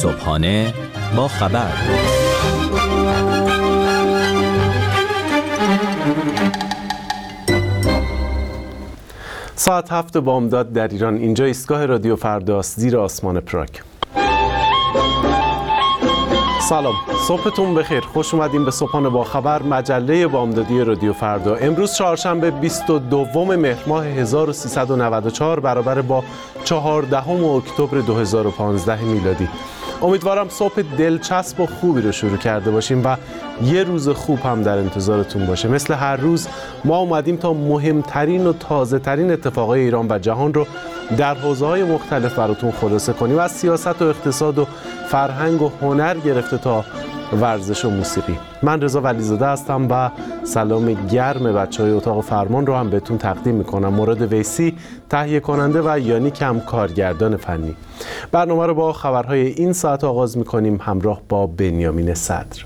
صبحانه با خبر. ساعت 7 بامداد در ایران. اینجا ایستگاه رادیو فرداست، زیر آسمان پراگ. سلام، صبحتون بخیر. خوش اومدین به صبحانه با خبر، مجله بامدادی رادیو فردا. امروز چهارشنبه 22 مهر ماه 1394 برابر با 14 اکتبر 2015 میلادی. امیدوارم صبح دلچسب و خوبی رو شروع کرده باشیم و یه روز خوب هم در انتظارتون باشه. مثل هر روز ما اومدیم تا مهمترین و تازه ترین اتفاقای ایران و جهان رو در حوزه‌های مختلف براتون خلاصه کنیم، از سیاست و اقتصاد و فرهنگ و هنر گرفته تا ورزش و موسیقی. من رضا ولیزاده هستم و سلام گرم بچهای اتاق فرمان رو هم بهتون تقدیم میکنم. مراد ویسی تهیه کننده و یانیک هم کارگردان فنی. برنامه رو با خبرهای این ساعت آغاز میکنیم همراه با بنیامین صدر.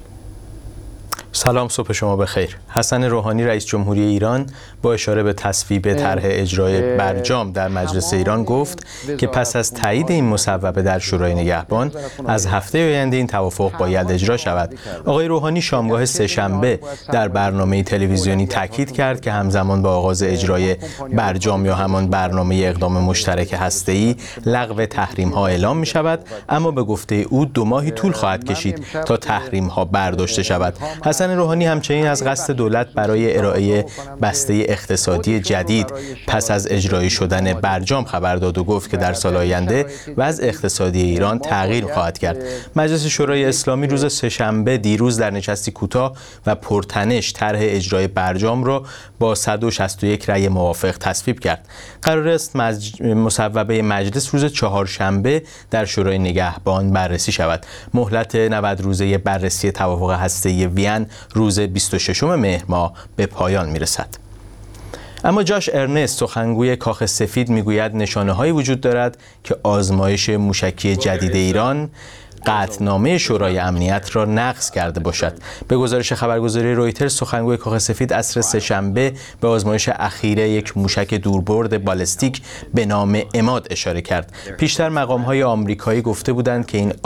سلام، صبح شما بخیر. حسن روحانی رئیس جمهوری ایران با اشاره به تصویب طرح اجرای برجام در مجلس ایران گفت که پس از تایید این مصوبه در شورای نگهبان از هفته آینده این توافق باید اجرا شود. آقای روحانی شامگاه سه‌شنبه در برنامه تلویزیونی تاکید کرد که همزمان با آغاز اجرای برجام یا همان برنامه اقدام مشترک هسته‌ای لغو تحریم‌ها اعلام می‌شود، اما به گفته او 2 ماهی طول خواهد کشید تا تحریم‌ها برداشته شود. حسن روحانی همچنین از قصد دولت برای ارائه بسته اقتصادی جدید پس از اجرایی شدن برجام خبر داد و گفت که در سال آینده وضع اقتصادی ایران تغییر خواهد کرد. مجلس شورای اسلامی روز سه‌شنبه دیروز در نشستی کوتاه و پرتنش طرح اجرای برجام را با 161 رأی موافق تصویب کرد. قرار است مصوبه مجلس روز چهارشنبه در شورای نگهبان بررسی شود. مهلت 90 روزه بررسی توافق هسته‌ای وین روز 26 مهر ماه به پایان میرسد. اما جاش ارنست، سخنگوی کاخ سفید، میگوید نشانه‌هایی وجود دارد که آزمایش موشکی جدید ایران قطعنامه شورای امنیت را نقض کرده باشد. به گزارش خبرگزاری رویترز، سخنگوی کاخ سفید عصر سه‌شنبه به آزمایش اخیره یک موشک دوربرد بالستیک به نام عماد اشاره کرد. پیشتر مقام‌های آمریکایی گفته بودند که این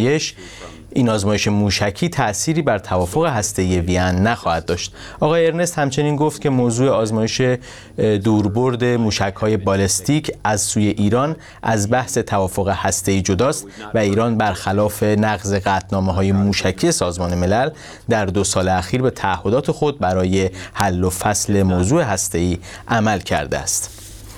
آزمایش موشکی تأثیری بر توافق هسته‌ای وین نخواهد داشت. آقای ارنست همچنین گفت که موضوع آزمایش دوربرد موشک‌های بالستیک از سوی ایران از بحث توافق هسته‌ای جداست و ایران برخلاف نقض قطعنامه‌های موشکی سازمان ملل در 2 سال اخیر به تعهدات خود برای حل و فصل موضوع هسته‌ای عمل کرده است.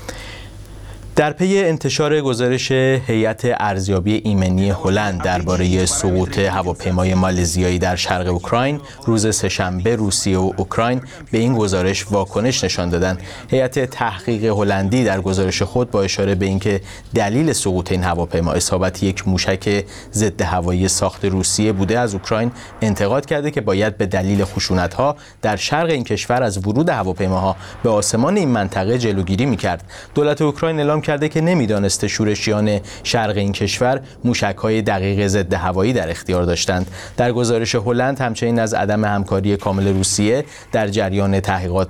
در پی انتشار گزارش هیئت ارزیابی ایمنی هلند درباره سقوط هواپیمای مالزیایی در شرق اوکراین، روز سه‌شنبه روسیه و اوکراین به این گزارش واکنش نشان دادند. هیئت تحقیق هلندی در گزارش خود با اشاره به اینکه دلیل سقوط این هواپیما اصابت یک موشک ضد هوایی ساخت روسیه بوده، از اوکراین انتقاد کرده که باید به دلیل خشونت‌ها در شرق این کشور از ورود هواپیماها به آسمان این منطقه جلوگیری می‌کرد. دولت اوکراین اعلام کرده که نمیدانسته شورشیان شرق این کشور موشک‌های دقیق ضد هوایی در اختیار داشتند. در گزارش هلند همچنین از عدم همکاری کامل روسیه در جریان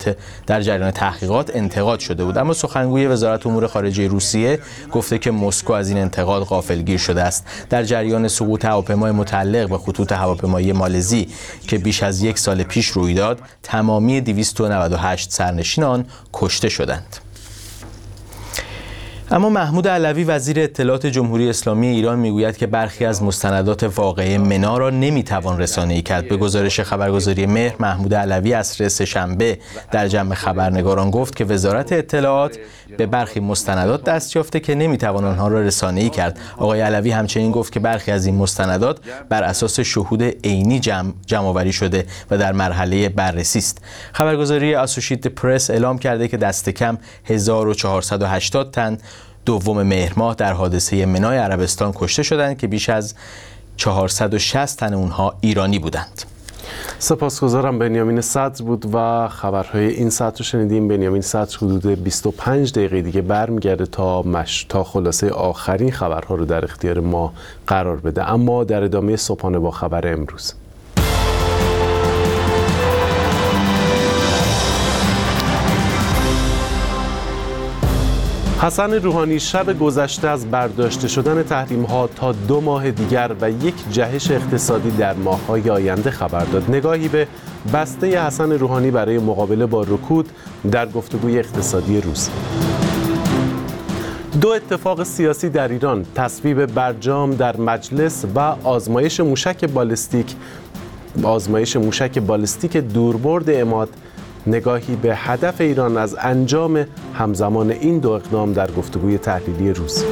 تحقیقات انتقاد شده بود، اما سخنگوی وزارت امور خارجه روسیه گفته که مسکو از این انتقاد غافلگیر شده است. در جریان سقوط هواپیمای متعلق به خطوط هواپیمایی مالزی که بیش از 1 سال پیش روی داد، تمامی 298 سرنشین آن کشته شدند. اما محمود علوی وزیر اطلاعات جمهوری اسلامی ایران میگوید که برخی از مستندات واقعه منا را نمیتوان رسانه‌ای کرد. به گزارش خبرگزاری مهر، محمود علوی عصر سه‌شنبه در جمع خبرنگاران گفت که وزارت اطلاعات به برخی مستندات دست یافته که نمیتوان آنها را رسانه‌ای کرد. آقای علوی همچنین گفت که برخی از این مستندات بر اساس شهود عینی جمع‌آوری شده و در مرحله بررسی است. خبرگزاری اسوسییتد پرس اعلام کرده که دست کم 1480 تن 2 مهر ماه در حادثه منای عربستان کشته شدند که بیش از 460 تن اونها ایرانی بودند. سپاسگزارم. بنیامین صدر بود و خبرهای این ساعت رو شنیدیم. بنیامین صدر حدود 25 دقیقه دیگه برمیگرده تا خلاصه آخرین خبرها رو در اختیار ما قرار بده. اما در ادامه صبحانه با خبر امروز، حسن روحانی شب گذشته از برداشته شدن تحریم‌ها تا 2 ماه دیگر و یک جهش اقتصادی در ماه‌های آینده خبر داد. نگاهی به بسته حسن روحانی برای مقابله با رکود در گفتگوی اقتصادی روز. 2 اتفاق سیاسی در ایران، تصویب برجام در مجلس و آزمایش موشک بالستیک دوربرد عماد، نگاهی به هدف ایران از انجام همزمان این 2 اقدام در گفتگوی تحلیلی روز.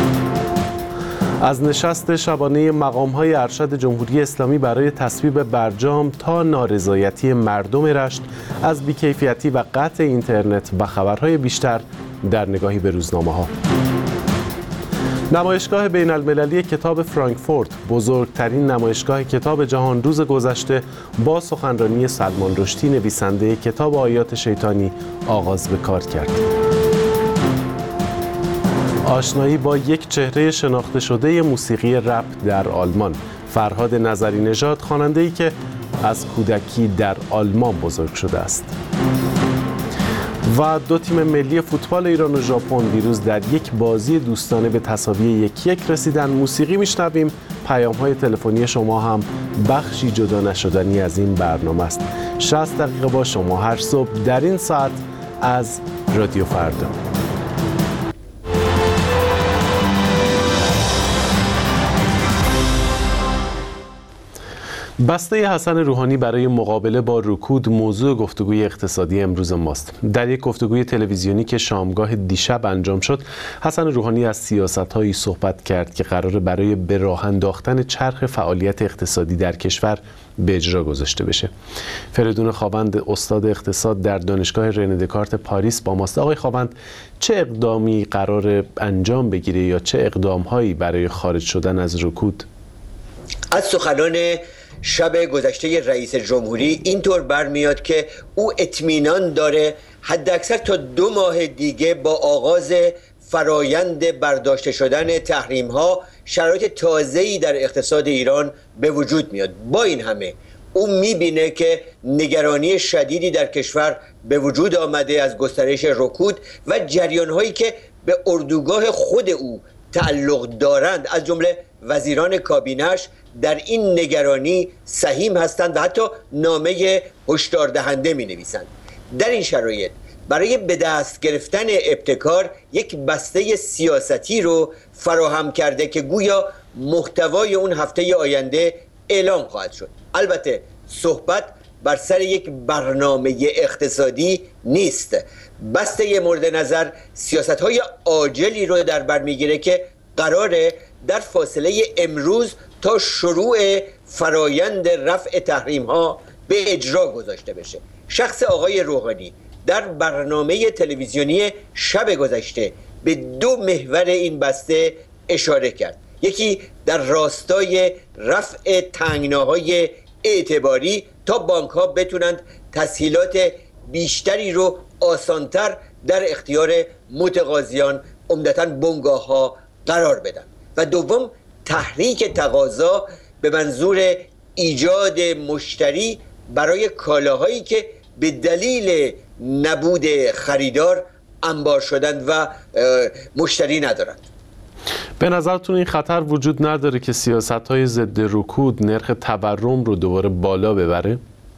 از نشست شبانه مقام‌های ارشد جمهوری اسلامی برای تصویب برجام تا نارضایتی مردم رشت از بیکیفیتی و قطع اینترنت و خبرهای بیشتر در نگاهی به روزنامه‌ها. نمایشگاه بین المللی کتاب فرانکفورت، بزرگترین نمایشگاه کتاب جهان، روز گذشته با سخنرانی سلمان رشدی نویسنده کتاب آیات شیطانی آغاز به کار کرد. آشنایی با یک چهره شناخته شده موسیقی رپ در آلمان، فرهاد نظری نژاد، خواننده‌ای که از کودکی در آلمان بزرگ شده است. و 2 تیم ملی فوتبال ایران و ژاپن دیروز در یک بازی دوستانه به تساوی 1-1 رسیدن. موسیقی میشنویم، پیام‌های تلفنی شما هم بخشی جدا نشدنی از این برنامه است. 60 دقیقه با شما هر صبح در این ساعت از رادیو فردا. بسته حسن روحانی برای مقابله با رکود موضوع گفتگوی اقتصادی امروز ماست. در یک گفتگوی تلویزیونی که شامگاه دیشب انجام شد، حسن روحانی از سیاست‌هایی صحبت کرد که قراره برای به راه انداختن چرخ فعالیت اقتصادی در کشور به اجرا گذاشته بشه. فریدون خاوند، استاد اقتصاد در دانشگاه رنه دکارت پاریس با ماست. آقای خاوند، چه اقدامی قراره انجام بگیره یا چه اقدام‌هایی برای خارج شدن از رکود؟ از سخنان شب گذشته رئیس جمهوری اینطور برمیاد که او اطمینان داره حداکثر تا 2 ماه دیگه با آغاز فرایند برداشته شدن تحریم ها شرایط تازه‌ای در اقتصاد ایران به وجود میاد. با این همه او میبینه که نگرانی شدیدی در کشور به وجود آمده از گسترش رکود و جریان‌هایی که به اردوگاه خود او تعلق دارند، از جمله وزیران کابینه‌اش در این نگرانی سهیم هستند و حتی نامه هشدار دهنده می‌نویسند. در این شرایط برای به دست گرفتن ابتکار یک بسته سیاستی رو فراهم کرده که گویا محتوای اون هفته آینده اعلام خواهد شد. البته صحبت بر سر یک برنامه اقتصادی نیست. بسته مورد نظر سیاست‌های عاجلی رو در بر میگیره که قراره در فاصله امروز تا شروع فرایند رفع تحریم‌ها به اجرا گذاشته بشه. شخص آقای روحانی در برنامه تلویزیونی شب گذشته به 2 محور این بسته اشاره کرد. یکی در راستای رفع تنگناهای اعتباری تا بانک‌ها بتونند تسهیلات بیشتری رو آسانتر در اختیار متقاضیان، عمدتاً بنگاه‌ها قرار بدن، و دوم تحریک تقاضا به منظور ایجاد مشتری برای کالاهایی که به دلیل نبود خریدار انبار شدند و مشتری ندارند. به نظرتون این خطر وجود نداره که سیاست‌های ضد رکود نرخ تورم رو دوباره بالا ببره؟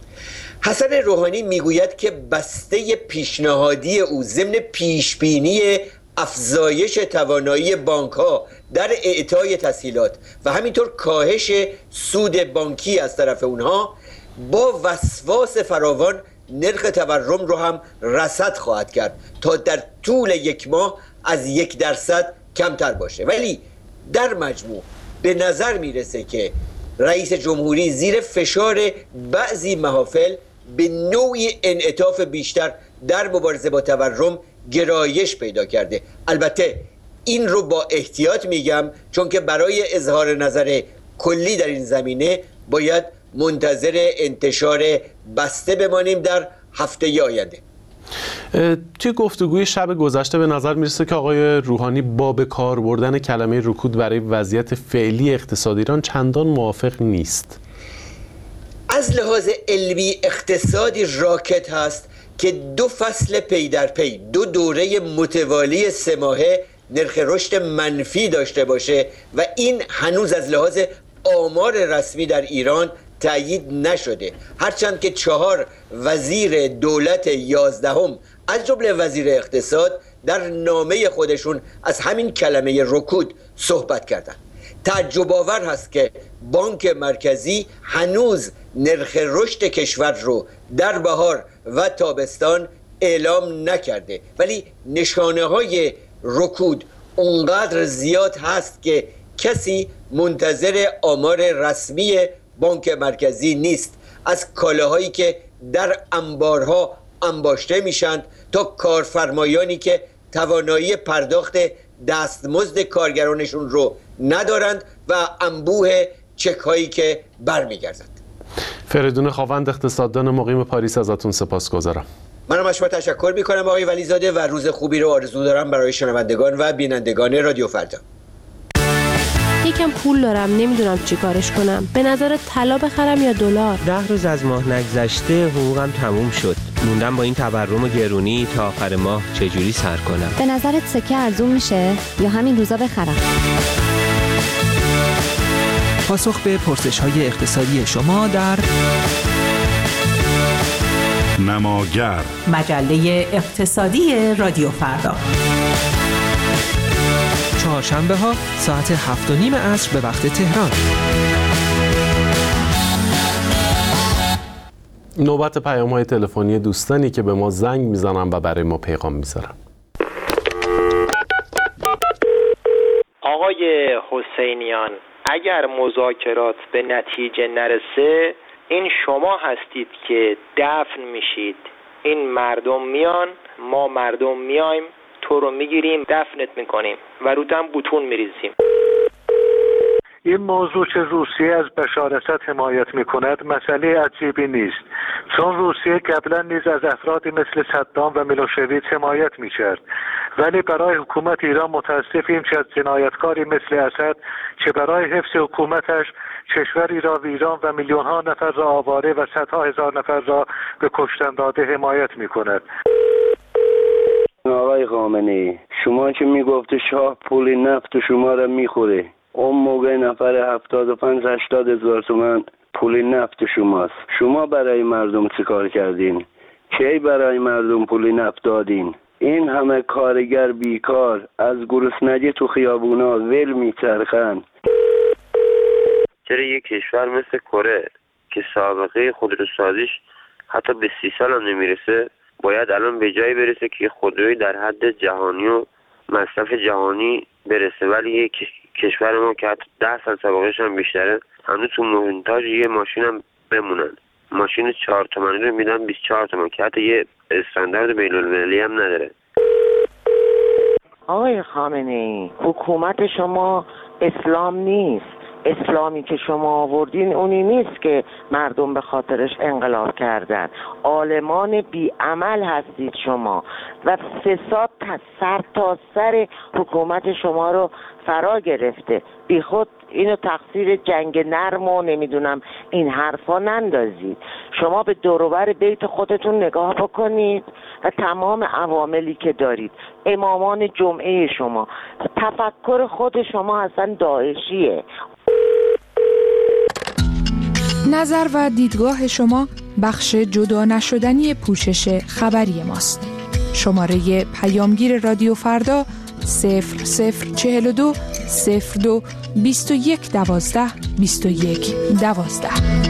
حسن روحانی میگوید که بسته پیشنهادی او ضمن پیشبینی افزایش توانایی بانک‌ها در اعطای تسهیلات و همینطور کاهش سود بانکی از طرف اونها با وسواس فراوان نرخ تورم رو هم رصد خواهد کرد تا در طول 1 ماه از 1% کمتر باشه. ولی در مجموع به نظر میرسه که رئیس جمهوری زیر فشار بعضی محافل به نوعی انعطاف بیشتر در مبارزه با تورم گرایش پیدا کرده. البته این رو با احتیاط میگم، چون که برای اظهار نظر کلی در این زمینه باید منتظر انتشار بسته بمانیم در هفته آینده. توی گفتگوی شب گذشته به نظر میرسه که آقای روحانی با به کار بردن کلمه رکود برای وضعیت فعلی اقتصاد ایران چندان موافق نیست. از لحاظ علمی اقتصادی راکت هست که 2 فصل پی در پی 2 دوره متوالی 3 ماهه نرخ رشد منفی داشته باشه و این هنوز از لحاظ آمار رسمی در ایران تأیید نشده، هرچند که 4 وزیر دولت 11 از جمله وزیر اقتصاد در نامه خودشون از همین کلمه رکود صحبت کردند. تعجب آور هست که بانک مرکزی هنوز نرخ رشد کشور رو در بهار و تابستان اعلام نکرده، ولی نشانه های رکود اونقدر زیاد هست که کسی منتظر آمار رسمی بانک مرکزی نیست، از کالاهایی که در انبارها انباشته میشند تا کارفرمایانی که توانایی پرداخت دستمزد کارگرانشون رو ندارند و انبوه چک هایی که برمیگردند. فریدون خاوند، اقتصاددان مقیم پاریس، ازتون سپاسگزارم. منم از شما تشکر میکنم آقای ولیزاده و روز خوبی رو آرزو دارم برای شنوندگان و بینندگان رادیو فردا. یکم پول دارم، نمیدونم چی کارش کنم. به نظر طلا بخرم یا دلار؟ 10 روز از ماه نگذشته حقوقم تموم شد. موندم با این تورم و گرونی تا آخر ماه چجوری سر کنم. به نظرت سکه ارزون میشه یا همین روزا بخرم؟ پاسخ به پرسش‌های اقتصادی شما در نماگر، مجله اقتصادی رادیو فردا، چهارشنبه ها ساعت 7:30 عصر به وقت تهران. نوبت پیام‌های تلفنی دوستانی که به ما زنگ میزنن و برای ما پیغام میذارن. آقای حسینیان، اگر مذاکرات به نتیجه نرسه، این شما هستید که دفن میشید. این مردم میان، ما مردم میایم، تو رو میگیریم، دفنت میکنیم و روتم بوتون میریزیم. این موضوع که روسیه از بشار اسد حمایت میکند مسئله عجیبی نیست، چون روسیه قبلا نیز از افرادی مثل صدام و میلوشویچ حمایت میکرد، ولی برای حکومت ایران متاسفیم که از جنایتکاری مثل اسد که برای حفظ حکومتش کشوری را ویران و میلیون ها نفر را آواره و صدها هزار نفر را به کشتن داده حمایت میکند. آقای خامنه‌ای، شما که میگفت شاه پول نفت شما را میخوره، اون موقع نفر 75-80 هزار تومان پول نفت شماست. شما برای مردم چه کار کردین؟ کی برای مردم پول نفت دادین؟ این همه کارگر بیکار از گرسنگی تو خیابونا ول میچرخن. چرا یک کشور مثل کره که سابقه خودروسازیش حتی به 30 سال هم نمیرسه باید الان به جایی برسه که خودروی در حد جهانی و مصرف جهانی برسه، ولی یک کشور ما که حتی 10 سال سابقهش هم بیشتره هنوز تو مونتاژ یه ماشین هم بمونن. ماشین 4 تومانی رو میدن 24 تومان که حتی یه استاندارد بین‌المللی هم نداره. آقای خامنه‌ای، حکومت شما اسلام نیست. اسلامی که شما آوردین اونی نیست که مردم به خاطرش انقلاب کردن. عالمان بیعمل هستید شما و فساد سر تا سر حکومت شما رو فرا گرفته. بی خود اینو تقصیر جنگ نرم و نمیدونم این حرفا نندازید. شما به دوروبر بیت خودتون نگاه بکنید و تمام عواملی که دارید، امامان جمعه شما، تفکر خود شما اصلا داعشیه. نظر و دیدگاه شما بخش جدا نشدنی پوشش خبری ماست. شماره پیامگیر رادیو فردا 0042 02 21 12 21 12.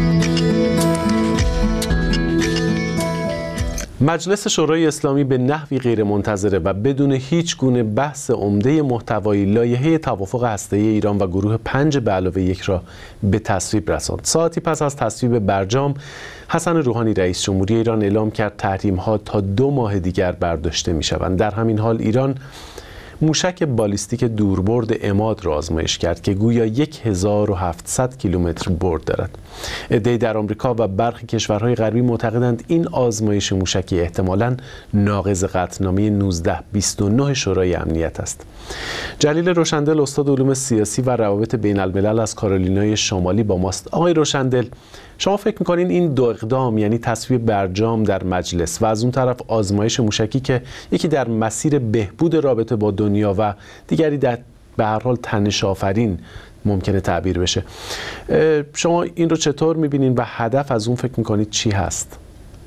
مجلس شورای اسلامی به نحوی غیرمنتظره و بدون هیچ گونه بحث عمده محتوایی لایحه توافق هسته‌ای ایران و گروه 5+1 را به تصویب رساند. ساعتی پس از تصویب برجام، حسن روحانی رئیس جمهوری ایران اعلام کرد تحریم‌ها تا 2 ماه دیگر برداشته می‌شوند. در همین حال ایران موشک بالیستیک دوربرد عماد را آزمایش کرد که گویا 1700 کیلومتر برد دارد. عده‌ای در آمریکا و برخی کشورهای غربی معتقدند این آزمایش موشکی احتمالاً ناقض قطعنامه 1929 شورای امنیت است. جلیل روشندل، استاد علوم سیاسی و روابط بین الملل از کارولینای شمالی با ماست. آقای روشندل، شما فکر میکنین این دو اقدام، یعنی تصویب برجام در مجلس و از اون طرف آزمایش موشکی که یکی در مسیر بهبود رابطه با دنیا و دیگری در به هر حال تنش آفرین ممکنه تعبیر بشه، شما این رو چطور میبینین و هدف از اون فکر میکنید چی هست؟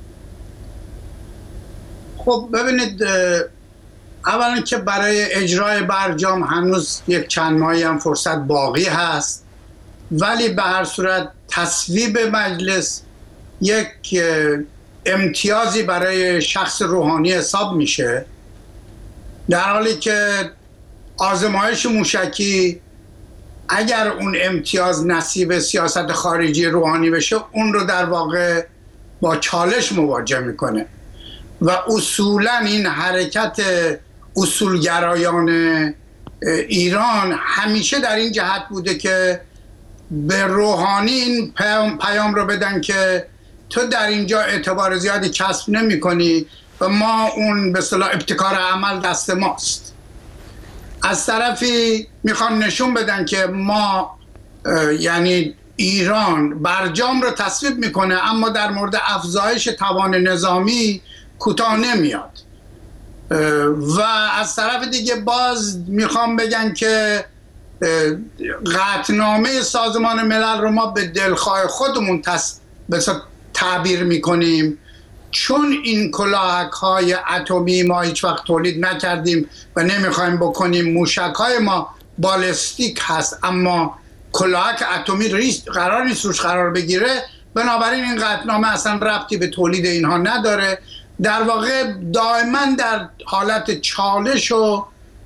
خب ببینید، اولا که برای اجرای برجام هنوز یک چند ماهی هم فرصت باقی هست، ولی به هر صورت تصویب مجلس یک امتیازی برای شخص روحانی حساب میشه، در حالی که آزمایش موشکی اگر اون امتیاز نصیب سیاست خارجی روحانی بشه، اون رو در واقع با چالش مواجه میکنه و اصولا این حرکت اصولگرایان ایران همیشه در این جهت بوده که به روحانی این پیام رو بدن که تو در اینجا اعتبار زیادی کسب نمی کنی و ما اون به اصطلاح ابتکار عمل دست ماست. از طرفی میخوان نشون بدن که ما یعنی ایران برجام رو تصویب میکنه اما در مورد افزایش توان نظامی کوتاه نمیاد و از طرف دیگه باز میخوام بگن که قطعنامه سازمان ملل رو ما به دلخواه خودمون تعبیر میکنیم، چون این کلاهک های اتمی ما هیچ وقت تولید نکردیم و نمیخوایم بکنیم، موشک های ما بالستیک هست اما کلاهک اتمی قرار نیست روش قرار بگیره، بنابراین این قطعنامه اصلا ربطی به تولید اینها نداره. در واقع دائما در حالت چالش و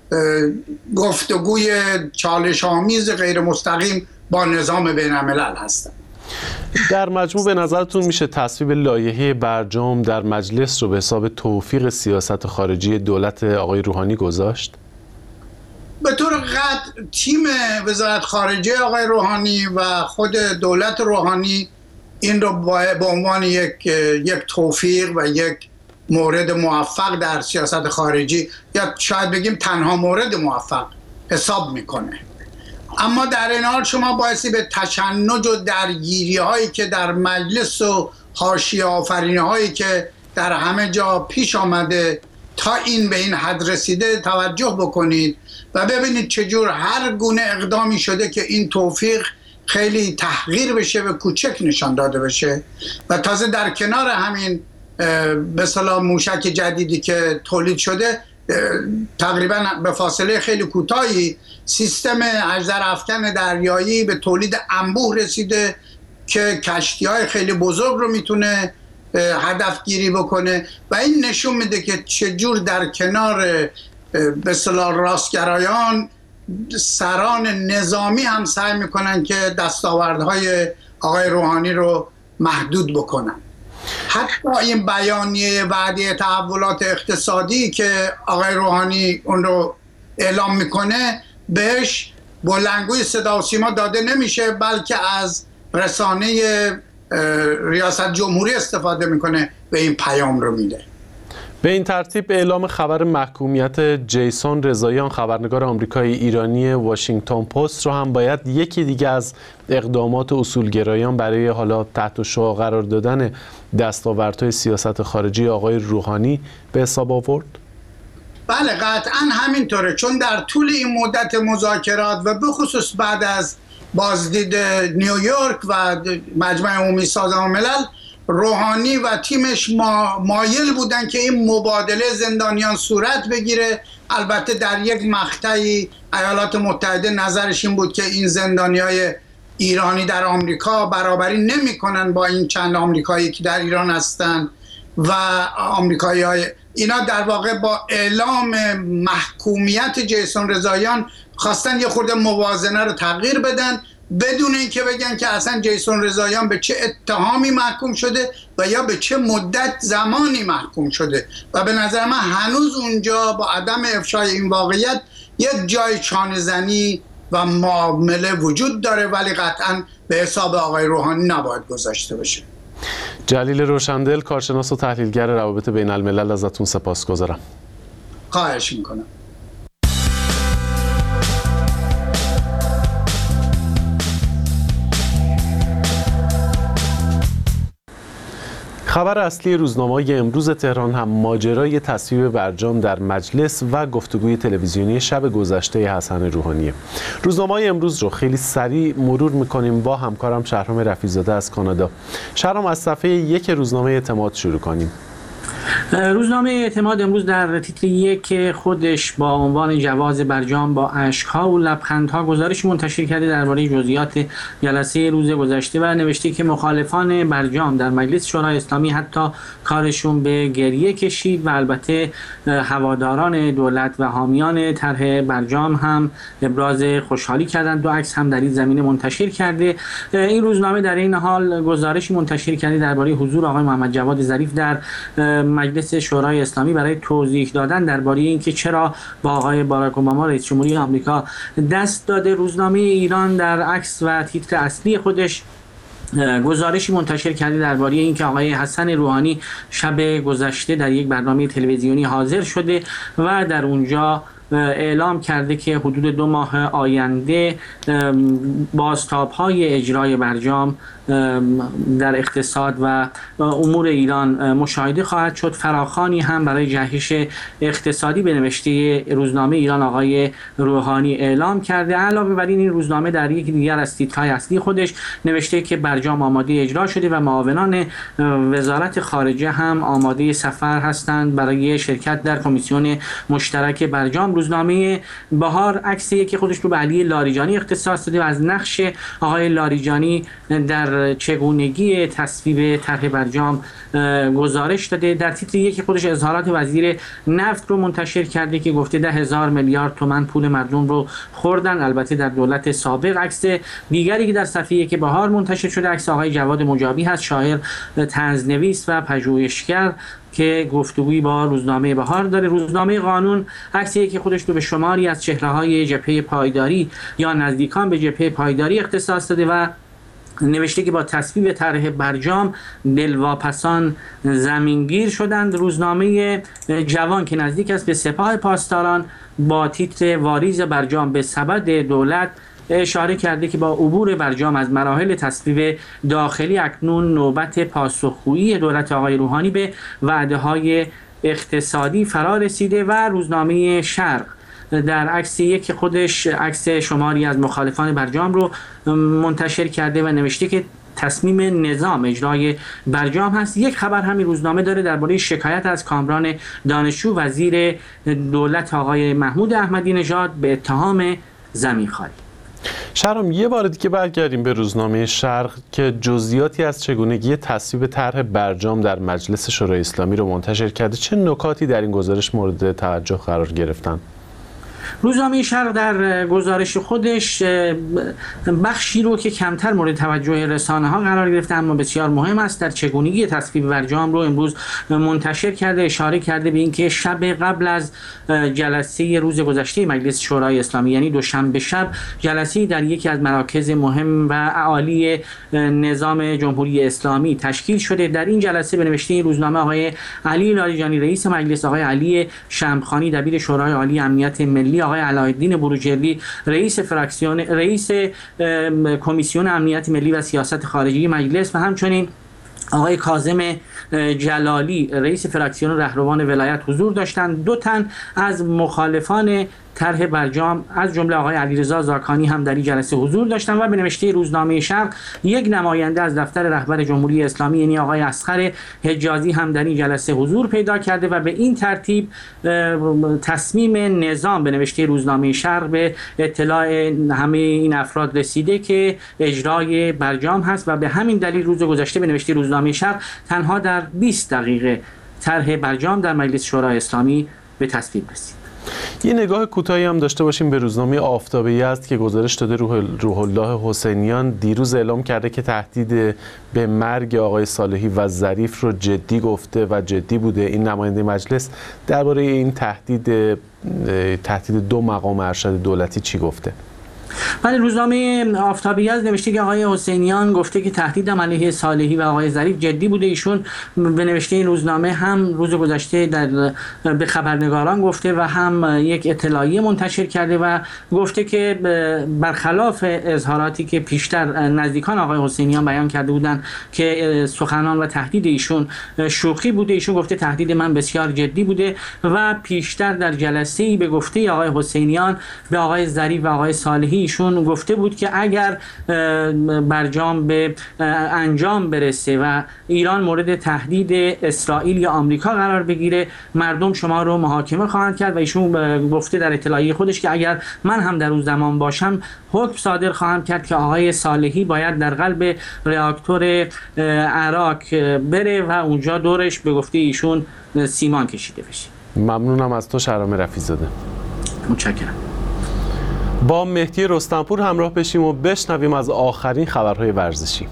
گفتگوی چالش آمیز غیر مستقیم با نظام بین الملل هستن. در مجموع به نظرتون میشه تصویب لایحه برجام در مجلس رو به حساب توفیق سیاست خارجی دولت آقای روحانی گذاشت؟ به طور قطع تیم وزارت خارجه آقای روحانی و خود دولت روحانی این رو به عنوان یک توفیق و یک مورد موفق در سیاست خارجی یا شاید بگیم تنها مورد موفق حساب میکنه. اما در این حال شما بایستی به تشنج و درگیری هایی که در مجلس و حاشیه آفرینی هایی که در همه جا پیش آمده تا این به این حد رسیده توجه بکنید و ببینید چجور هر گونه اقدامی شده که این توفیق خیلی تحقیر بشه و کوچک نشان داده بشه و تازه در کنار همین به اصطلاح موشک جدیدی که تولید شده تقریبا به فاصله خیلی کوتاهی سیستم اژدرافکن دریایی به تولید انبوه رسیده که کشتی‌های خیلی بزرگ رو میتونه هدف گیری بکنه و این نشون میده که چجور در کنار به اصطلاح راستگرایان سران نظامی هم سعی میکنن که دستاوردهای آقای روحانی رو محدود بکنن. حتی این بیانیه وعده تحولات اقتصادی که آقای روحانی اون رو اعلام میکنه بهش بلندگوی صدا و سیما داده نمیشه، بلکه از رسانه ریاست جمهوری استفاده میکنه و این پیام رو میده. به این ترتیب اعلام خبر محکومیت جیسون رضاییان خبرنگار آمریکایی ایرانی واشنگتن پست رو هم باید یکی دیگه از اقدامات اصولگرایان برای حالا تحت شعاع قرار دادن دستاوردهای سیاست خارجی آقای روحانی به حساب آورد؟ بله قطعا همینطوره، چون در طول این مدت مذاکرات و به خصوص بعد از بازدید نیویورک و مجمع عمومی سازمان ملل، روحانی و تیمش مایل بودن که این مبادله زندانیان صورت بگیره. البته در یک مقطعی ایالات متحده نظرش این بود که این زندانیای ایرانی در آمریکا برابری نمی‌کنن با این چند آمریکایی که در ایران هستن و آمریکایی‌های اینا در واقع با اعلام محکومیت جیسون رضاییان خواستن یه خورده موازنه رو تغییر بدن بدون اینکه بگن که اصلا جیسون رضاییان به چه اتهامی محکوم شده و یا به چه مدت زمانی محکوم شده و به نظر من هنوز اونجا با عدم افشای این واقعیت یک جای چانه‌زنی و معامله وجود داره، ولی قطعا به حساب آقای روحانی نباید گذاشته بشه. جلیل روشندل، کارشناس و تحلیلگر روابط بین الملل، ازتون سپاسگزارم. خواهش میکنم. خبر اصلی روزنامه‌های امروز تهران هم ماجرای تصویب برجام در مجلس و گفتگوی تلویزیونی شب گذشته حسن روحانیه. روزنامه‌های امروز رو خیلی سریع مرور می‌کنیم با همکارم شهرام رفیع‌زاده از کانادا. شهرام، از صفحه 1 روزنامه اعتماد شروع کنیم. روزنامه اعتماد امروز در تیتر 1 خودش با عنوان جواز برجام با اشک‌ها و لبخندها گزارش منتشر کرده درباره جزئیات جلسه روز گذشته و نوشته که مخالفان برجام در مجلس شورای اسلامی حتی کارشون به گریه کشید و البته هواداران دولت و حامیان طرح برجام هم ابراز خوشحالی کردند. 2 عکس هم در این زمینه منتشر کرده. این روزنامه در این حال گزارشی منتشر کرده درباره حضور آقای محمد جواد ظریف در مجلس شورای اسلامی برای توضیح دادن درباره اینکه چرا با آقای باراک اوباما رئیس جمهوری آمریکا دست داده. روزنامه ایران در عکس و تیتر اصلی خودش گزارشی منتشر کرده درباره اینکه آقای حسن روحانی شب گذشته در یک برنامه تلویزیونی حاضر شده و در اونجا اعلام کرده که حدود 2 ماه آینده بازتاب‌های اجرای برجام در اقتصاد و امور ایران مشاهده خواهد شد. فراخوانی هم برای جهش اقتصادی به نوشته روزنامه ایران آقای روحانی اعلام کرده. علاوه بر این روزنامه در یکی دیگر از تیترهای اصلی خودش نوشته که برجام آماده اجرا شده و معاونان وزارت خارجه هم آماده سفر هستند برای شرکت در کمیسیون مشترک برجام. روزنامه بهار عکسی که خودش رو به علی لاریجانی اختصاص داده و از نقش آقای لاریجانی در چگونگی تصویب طرح برجام گزارش داده. در تیتر 1 خودش اظهارات وزیر نفت رو منتشر کرده که گفته 10,000 میلیارد تومان پول مردم رو خوردن، البته در دولت سابق. عکس دیگری که در صفحه 1 بهار منتشر شده عکس آقای جواد مجابی هست، شاعر، طنزنویس و پژوهشگر که گفتگویی با روزنامه بهار داره. روزنامه قانون عکسی که خودش رو به شماری از چهره‌های جبهه پایداری یا نزدیکان به جبهه پایداری اختصاص داده و نوشته که با تصویب طرح برجام دلواپسان زمینگیر شدند. روزنامه جوان که نزدیک است به سپاه پاسداران با تیتر واریز برجام به سبد دولت اشاره کرده که با عبور برجام از مراحل تصویب داخلی اکنون نوبت پاسخگویی دولت آقای روحانی به وعده‌های اقتصادی فرا رسیده. و روزنامه شرق در عکس 1 خودش عکس شماری از مخالفان برجام رو منتشر کرده و نوشته که تصمیم نظام اجرای برجام هست. یک خبر همین روزنامه داره درباره شکایت از کامران دانشجو وزیر دولت آقای محمود احمدی نژاد به اتهام زمینخواری. شهرام، یه بار دیگه برگردیم به روزنامه شرق که جزئیاتی از چگونگی تصویب طرح برجام در مجلس شورای اسلامی رو منتشر کرده. چه نکاتی در این گزارش مورد توجه قرار گرفتن؟ روزنامه شرق در گزارش خودش بخشی رو که کمتر مورد توجه رسانه‌ها قرار گرفته اما بسیار مهم است در چگونگی تصویب برجام رو امروز منتشر کرده. اشاره کرده به اینکه شب قبل از جلسه روز گذشته مجلس شورای اسلامی یعنی دوشنبه شب جلسه‌ای در یکی از مراکز مهم و عالی نظام جمهوری اسلامی تشکیل شده. در این جلسه به نوشته روزنامه آقای علی لاریجانی رئیس مجلس، آقای علی شمخانی دبیر شورای عالی امنیت ملی، آقای علایالدین بروجردی رئیس کمیسیون امنیت ملی و سیاست خارجی مجلس و همچنین آقای کاظم جلالی رئیس فراکسیون رهروان ولایت حضور داشتند. 2 تن از مخالفان طرح برجام از جمله آقای علیرضا زاکانی هم در این جلسه حضور داشتند و به نوشته روزنامه شرق یک نماینده از دفتر رهبر جمهوری اسلامی یعنی آقای اصغر حجازی هم در این جلسه حضور پیدا کرده و به این ترتیب تصمیم نظام به نوشته روزنامه شرق به اطلاع همه این افراد رسیده که اجرای برجام هست و به همین دلیل روز گذشته به نوشته روزنامه شرق تنها در 20 دقیقه طرح برجام در مجلس شورای اسلامی به تصویب رسید. یه نگاه کوتاهی هم داشته باشیم به روزنامه آفتاب یزد که گزارش داده روح الله حسینیان دیروز اعلام کرده که تهدید به مرگ آقای صالحی و ظریف رو جدی گفته و جدی بوده. این نماینده مجلس درباره این تهدید 2 مقام ارشد دولتی چی گفته؟ ولی روزنامه آفتابی از نوشته که آقای حسینیان گفته که تهدید علیه صالحی و آقای ظریف جدی بوده. ایشون به نوشته این روزنامه هم روز گذشته به خبرنگاران گفته و هم یک اطلاعیه منتشر کرده و گفته که برخلاف اظهاراتی که پیشتر نزدیکان آقای حسینیان بیان کرده بودند که سخنان و تهدید ایشون شوخی بوده، ایشون گفته تهدید من بسیار جدی بوده و پیشتر در جلسه‌ای به گفته آقای حسینیان به آقای ظریف و آقای صالحی ایشون گفته بود که اگر برجام به انجام برسه و ایران مورد تهدید اسرائیل یا آمریکا قرار بگیره، مردم شما رو محاکمه خواهند کرد و ایشون گفته در اطلاعیه خودش که اگر من هم در اون زمان باشم حکم صادر خواهم کرد که آقای صالحی باید در قلب راکتور عراق بره و اونجا دورش به گفته ایشون سیمان کشیده بشه. ممنونم از تو شهرام رفیع‌زاده. متشکرم. با مهدی رستمپور همراه بشیم و بشنویم از آخرین خبرهای ورزشی.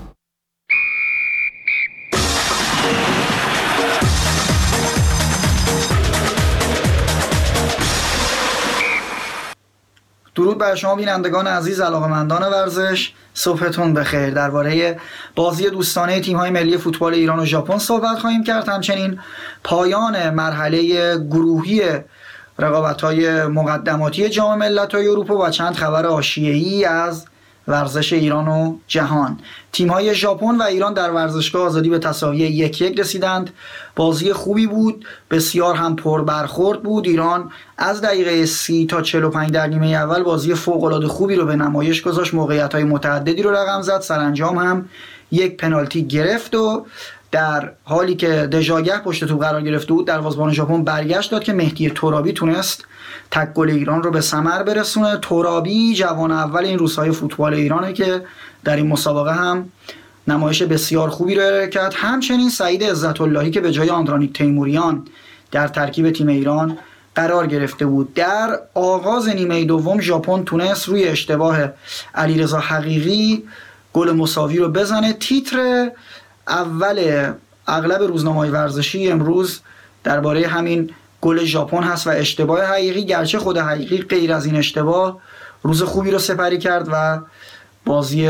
درود بر شما بینندگان عزیز، علاقه‌مندان ورزش، صبحتون بخیر. درباره بازی دوستانه تیم‌های ملی فوتبال ایران و ژاپن صحبت خواهیم کرد. همچنین پایان مرحله گروهی رقابت‌های مقدماتی جام ملت‌های اروپا و چند خبر حاشیه‌ای از ورزش ایران و جهان. تیم‌های ژاپن و ایران در ورزشگاه آزادی به تساوی 1-1 رسیدند. بازی خوبی بود، بسیار هم پر برخورد بود. ایران از دقیقه 30 تا 45 در نیمه اول بازی فوق‌العاده خوبی رو به نمایش گذاشت، موقعیت‌های متعددی رو رقم زد، سرانجام هم یک پنالتی گرفت و در حالی که دژاگه پشت توپ قرار گرفته بود دروازه‌بان ژاپن برگشت داد که مهدی ترابی تونست تک گل ایران رو به ثمر برسونه. ترابی جوان اول این روزهای فوتبال ایرانه که در این مسابقه هم نمایش بسیار خوبی رو ارائه کرد. همچنین سعید عزت‌اللهی که به جای آندرانیک تیموریان در ترکیب تیم ایران قرار گرفته بود. در آغاز نیمه دوم ژاپن تونست روی اشتباه علیرضا حقیقی گل مساوی رو بزنه. تیتر اول اغلب روزنامه‌های ورزشی امروز درباره همین گل ژاپن هست و اشتباه حقیقی، گرچه خود حقیقی غیر از این اشتباه روز خوبی رو سپری کرد و بازی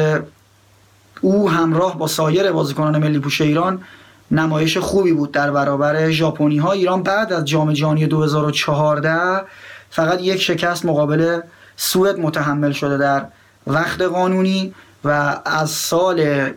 او همراه با سایر بازیکنان ملی پوش ایران نمایش خوبی بود در برابر ژاپنی‌ها. ایران بعد از جام جهانی 2014 فقط یک شکست مقابل سوئد متحمل شده در وقت قانونی و از سال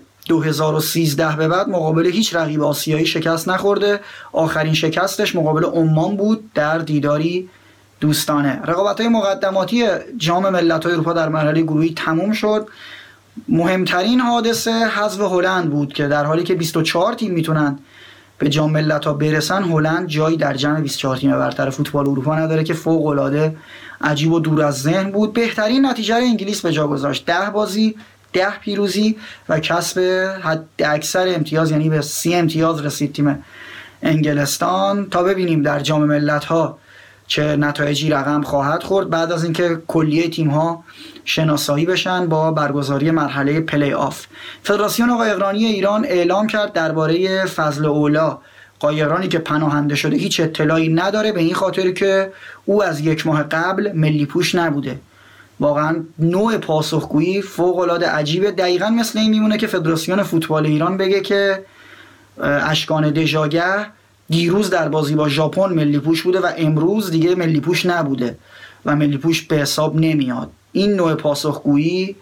2013 به بعد مقابل هیچ رقیب آسیایی شکست نخورده. آخرین شکستش مقابل عمان بود در دیداری دوستانه. رقابت‌های مقدماتی جام ملت‌های اروپا در مرحله گروهی تموم شد. مهمترین حادثه حذف هلند بود که در حالی که 24 تیم میتونن به جام ملت‌ها برسن، هلند جایی در جمع 24 تیم برتر فوتبال اروپا نداره که فوق‌العاده عجیب و دور از ذهن بود. بهترین نتیجه رو انگلیس به جا گذاشت، 10 بازی 10 پیروزی و کسب حد اکثر امتیاز، یعنی به 30 امتیاز رسید تیم انگلستان. تا ببینیم در جام ملت‌ها چه نتایجی رقم خواهد خورد بعد از اینکه کلیه تیم‌ها شناسایی بشن با برگزاری مرحله پلی آف. فدراسیون قایقرانی ایران اعلام کرد درباره فضل اولا، قایقرانی که پناهنده شده، هیچ اطلاعی نداره، به این خاطر که او از 1 ماه قبل ملی پوش نبوده. واقعا نوع پاسخگویی فوق‌العاده عجیبه. دقیقاً مثل این میمونه که فدراسیون فوتبال ایران بگه که اشکان دژاگه دیروز در بازی با ژاپن ملی پوش بوده و امروز دیگه ملی پوش نبوده و ملی پوش به حساب نمیاد. این نوع پاسخگویی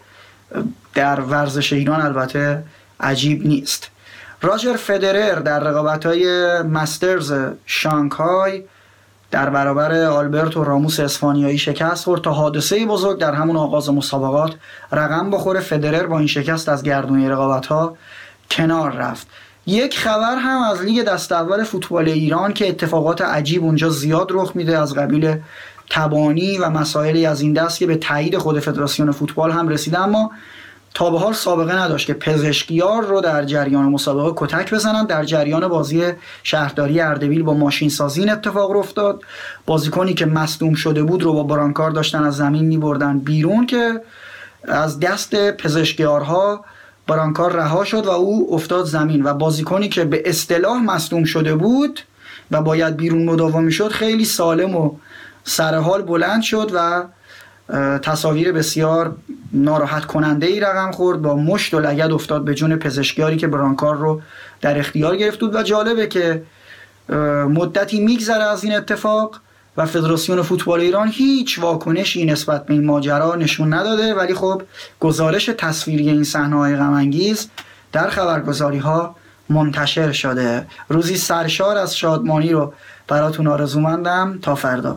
در ورزش ایران البته عجیب نیست. راجر فدرر در رقابت‌های مسترز شانگهای در برابر آلبرتو راموس اسپانیایی شکست خورد تا حادثه بزرگ در همون آغاز مسابقات رقم بخوره. فدرر با این شکست از گردونه رقابت‌ها کنار رفت. یک خبر هم از لیگ دست اول فوتبال ایران که اتفاقات عجیب اونجا زیاد رخ میده از قبیل تبانی و مسائلی از این دست که به تایید خود فدراسیون فوتبال هم رسیده، اما تا به حال سابقه نداشت که پزشکیار رو در جریان مسابقه کتک بزنن. در جریان بازی شهرداری اردبیل با ماشین سازی این اتفاق افتاد. بازیکنی که مصدوم شده بود رو با برانکار داشتن از زمین می‌بردن بیرون که از دست پزشکیارها برانکار رها شد و او افتاد زمین و بازیکنی که به اصطلاح مصدوم شده بود و باید بیرون مداوا می‌شد خیلی سالم و سرحال بلند شد و تصاویر بسیار ناراحت کننده ای رقم خورد، با مشت و لگد افتاد به جون پزشکیاری که برانکار رو در اختیار گرفت بود و جالبه که مدتی میگذره از این اتفاق و فدراسیون فوتبال ایران هیچ واکنشی نسبت به این ماجرا نشون نداده، ولی خب گزارش تصویری این صحنه‌های غم انگیز در خبرگزاری‌ها منتشر شده. روزی سرشار از شادمانی رو براتون آرزومندم. تا فردا.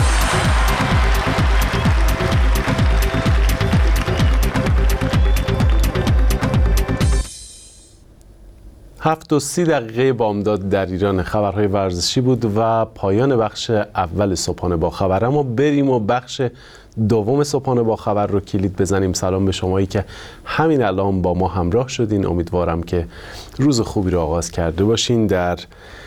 7:30 بامداد در ایران خبرهای ورزشی بود و پایان بخش اول صبحانه با خبر. اما بریم و بخش دوم صبحانه با خبر رو کلید بزنیم. سلام به شمایی که همین الان با ما همراه شدین. امیدوارم که روز خوبی رو آغاز کرده باشین. در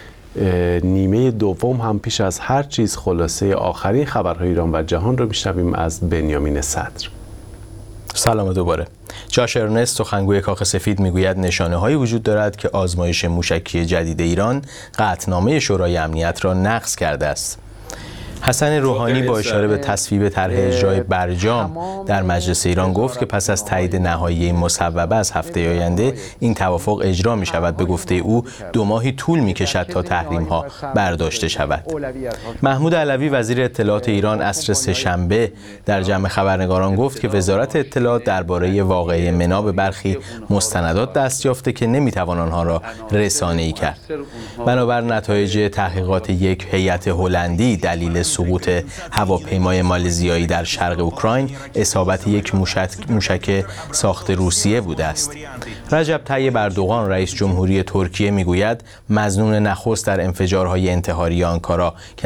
نیمه دوم هم پیش از هر چیز خلاصه آخرین خبرهای ایران و جهان رو میشنویم از بنیامین صدر. سلام دوباره. جاش ارنست سخنگوی کاخ سفید میگوید نشانه‌هایی وجود دارد که آزمایش موشکی جدید ایران قطعنامه شورای امنیت را نقض کرده است. حسن روحانی با اشاره به تصویب طرح اجرای برجام در مجلس ایران گفت که پس از تایید نهایی این مصوبه از هفته آینده این توافق اجرا می شود. به گفته او 2 ماهی طول می کشد تا تحریم ها برداشته شود. محمود علوی وزیر اطلاعات ایران عصر سه‌شنبه در جمع خبرنگاران گفت که وزارت اطلاعات درباره واقعه منا به برخی مستندات دست یافته که نمی توان آنها را رسانه‌ای کرد. بنابر نتایج تحقیقات یک هیئت هلندی دلیل سقوط هواپیمای مالزیایی در شرق اوکراین اصابت یک موشک ساخت روسیه بوده است. رجب طیب اردوغان رئیس جمهوری ترکیه میگوید مظنون نخست در انفجارهای انتحاری آنکارا که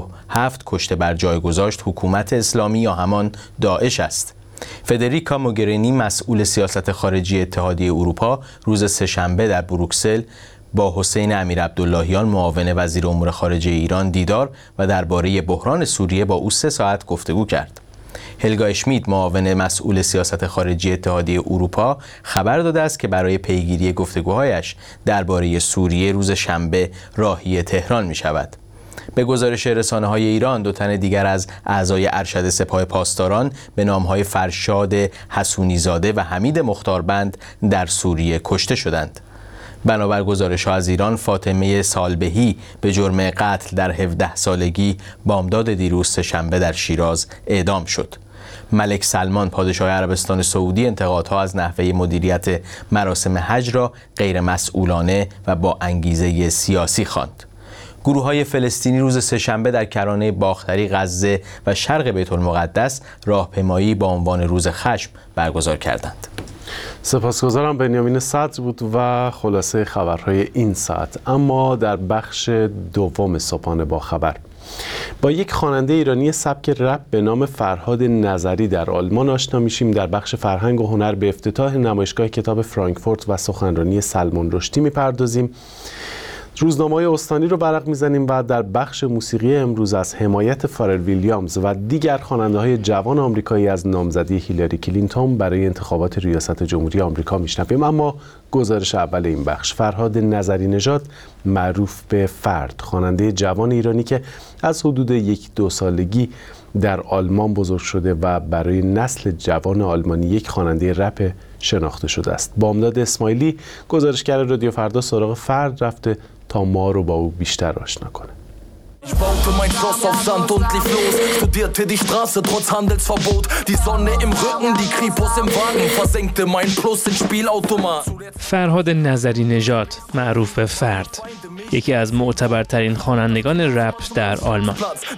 97 کشته بر جای گذاشت حکومت اسلامی یا همان داعش است. فدریکا موگرینی مسئول سیاست خارجی اتحادیه اروپا روز سه‌شنبه در بروکسل با حسین امیرعبداللهیان معاون وزیر امور خارجه ایران دیدار و درباره بحران سوریه با او 3 ساعت گفتگو کرد. هلگا اشمیت معاون مسئول سیاست خارجی اتحادیه اروپا خبر داده است که برای پیگیری گفتگوهایش درباره سوریه روز شنبه راهی تهران می شود. به گزارش رسانه‌های ایران 2 تن دیگر از اعضای ارشد سپاه پاسداران به نام‌های فرشاد حسونی‌زاده و حمید مختاربند در سوریه کشته شدند. بنابر گزارش‌ها از ایران فاطمه سالبهی به جرم قتل در 17 سالگی بامداد دیروز سه‌شنبه در شیراز اعدام شد. ملک سلمان پادشاه عربستان سعودی انتقادها از نحوه مدیریت مراسم حج را غیر مسئولانه و با انگیزه سیاسی خواند. گروه‌های فلسطینی روز سه‌شنبه در کرانه باختری، غزه و شرق بیت المقدس راهپیمایی با عنوان روز خشم برگزار کردند. سپاسگزارم. بنیامین صدر بود و خلاصه خبرهای این ساعت. اما در بخش دوم صبحانه با خبر با یک خواننده ایرانی سبک رپ به نام فرهاد نظری در آلمان آشنا میشیم. در بخش فرهنگ و هنر به افتتاح نمایشگاه کتاب فرانکفورت و سخنرانی سلمان رشدی میپردازیم. روزنامه‌های استانی رو ورق میزنیم و در بخش موسیقی امروز از حمایت فارل ویلیامز و دیگر خواننده‌های جوان آمریکایی از نامزدی هیلاری کلینتون برای انتخابات ریاست جمهوری آمریکا میشنویم. اما گزارش اول این بخش: فرهاد نظری نژاد معروف به فرد، خواننده جوان ایرانی که از حدود 1-2 سالگی در آلمان بزرگ شده و برای نسل جوان آلمانی یک خواننده رپ شناخته شده است. بامداد اسماعیلی گزارشگر رادیو فردا سراغ فرد رفته تا ما رو با او بیشتر آشنا کنه. Ich baute mein Schloss auf Sand und lief los, studierte die Straße trotz Handelsverbot, die Sonne im Rücken, die Kripos im Wagen, versenkte mein Plus in Spielautomat. فرهاد نظری نژاد معروف به فرد، یکی از معتبرترین خوانندگان رپ در آلمان.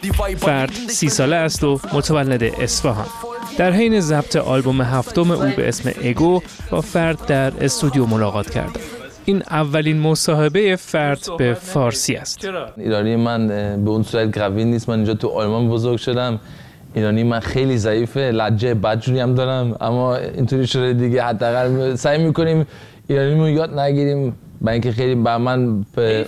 فرد 30 ساله است و متولد اصفهان. در حین ضبط آلبوم 7م او به اسم اگو با فرد در استودیو ملاقات کردم. این اولین مصاحبه فرد به فارسی است. ایرانی من به اون صورت گراوین نیست. من اینجا تو آلمان بزرگ شدم. ایرانی من خیلی ضعیفه، لهجه بدجوری هم دارم، اما اینطوری شده دیگه حداقل سعی می‌کنیم ایرانیمون یاد نگیریم، با اینکه خیلی با من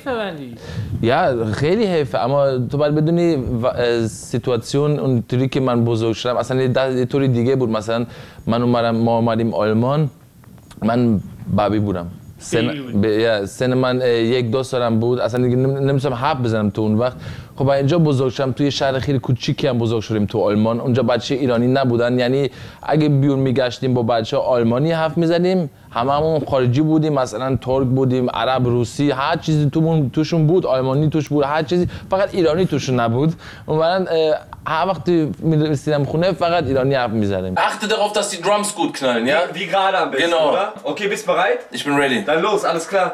خیلی حیفه، اما تو باید بدونی سیتواسیون اونطوری که من بزرگ شدم اصلا یه طوری دیگه بود. مثلا ما اومدیم آلمان، من بابی بودم، سن من 1-2 سالم بود، اصلا دیگه نمی‌تونم حرف بزنم تو اون وقت. خب اینجا بزرگ شدم، توی شهر خیلی کوچیکی هم بزرگ شدیم تو آلمان. اونجا بچه ایرانی نبودن، یعنی اگه بیرون میگشتیم با بچه آلمانی حرف میزدیم، هممون خارجی بودیم، مثلا ترک بودیم، عرب، روسی، هر چیزی توشون بود، آلمانی توش بود، هر چیزی، فقط ایرانی توشون نبود. اونورن هر وقت میرسیدم خونه فقط ایرانی حرف میزدیم. Achte darauf, dass die Drums gut knallen, ja? Wie gerade am besten, genau. Oder? Okay, bist bereit? Ich bin ready. Dann los, alles klar.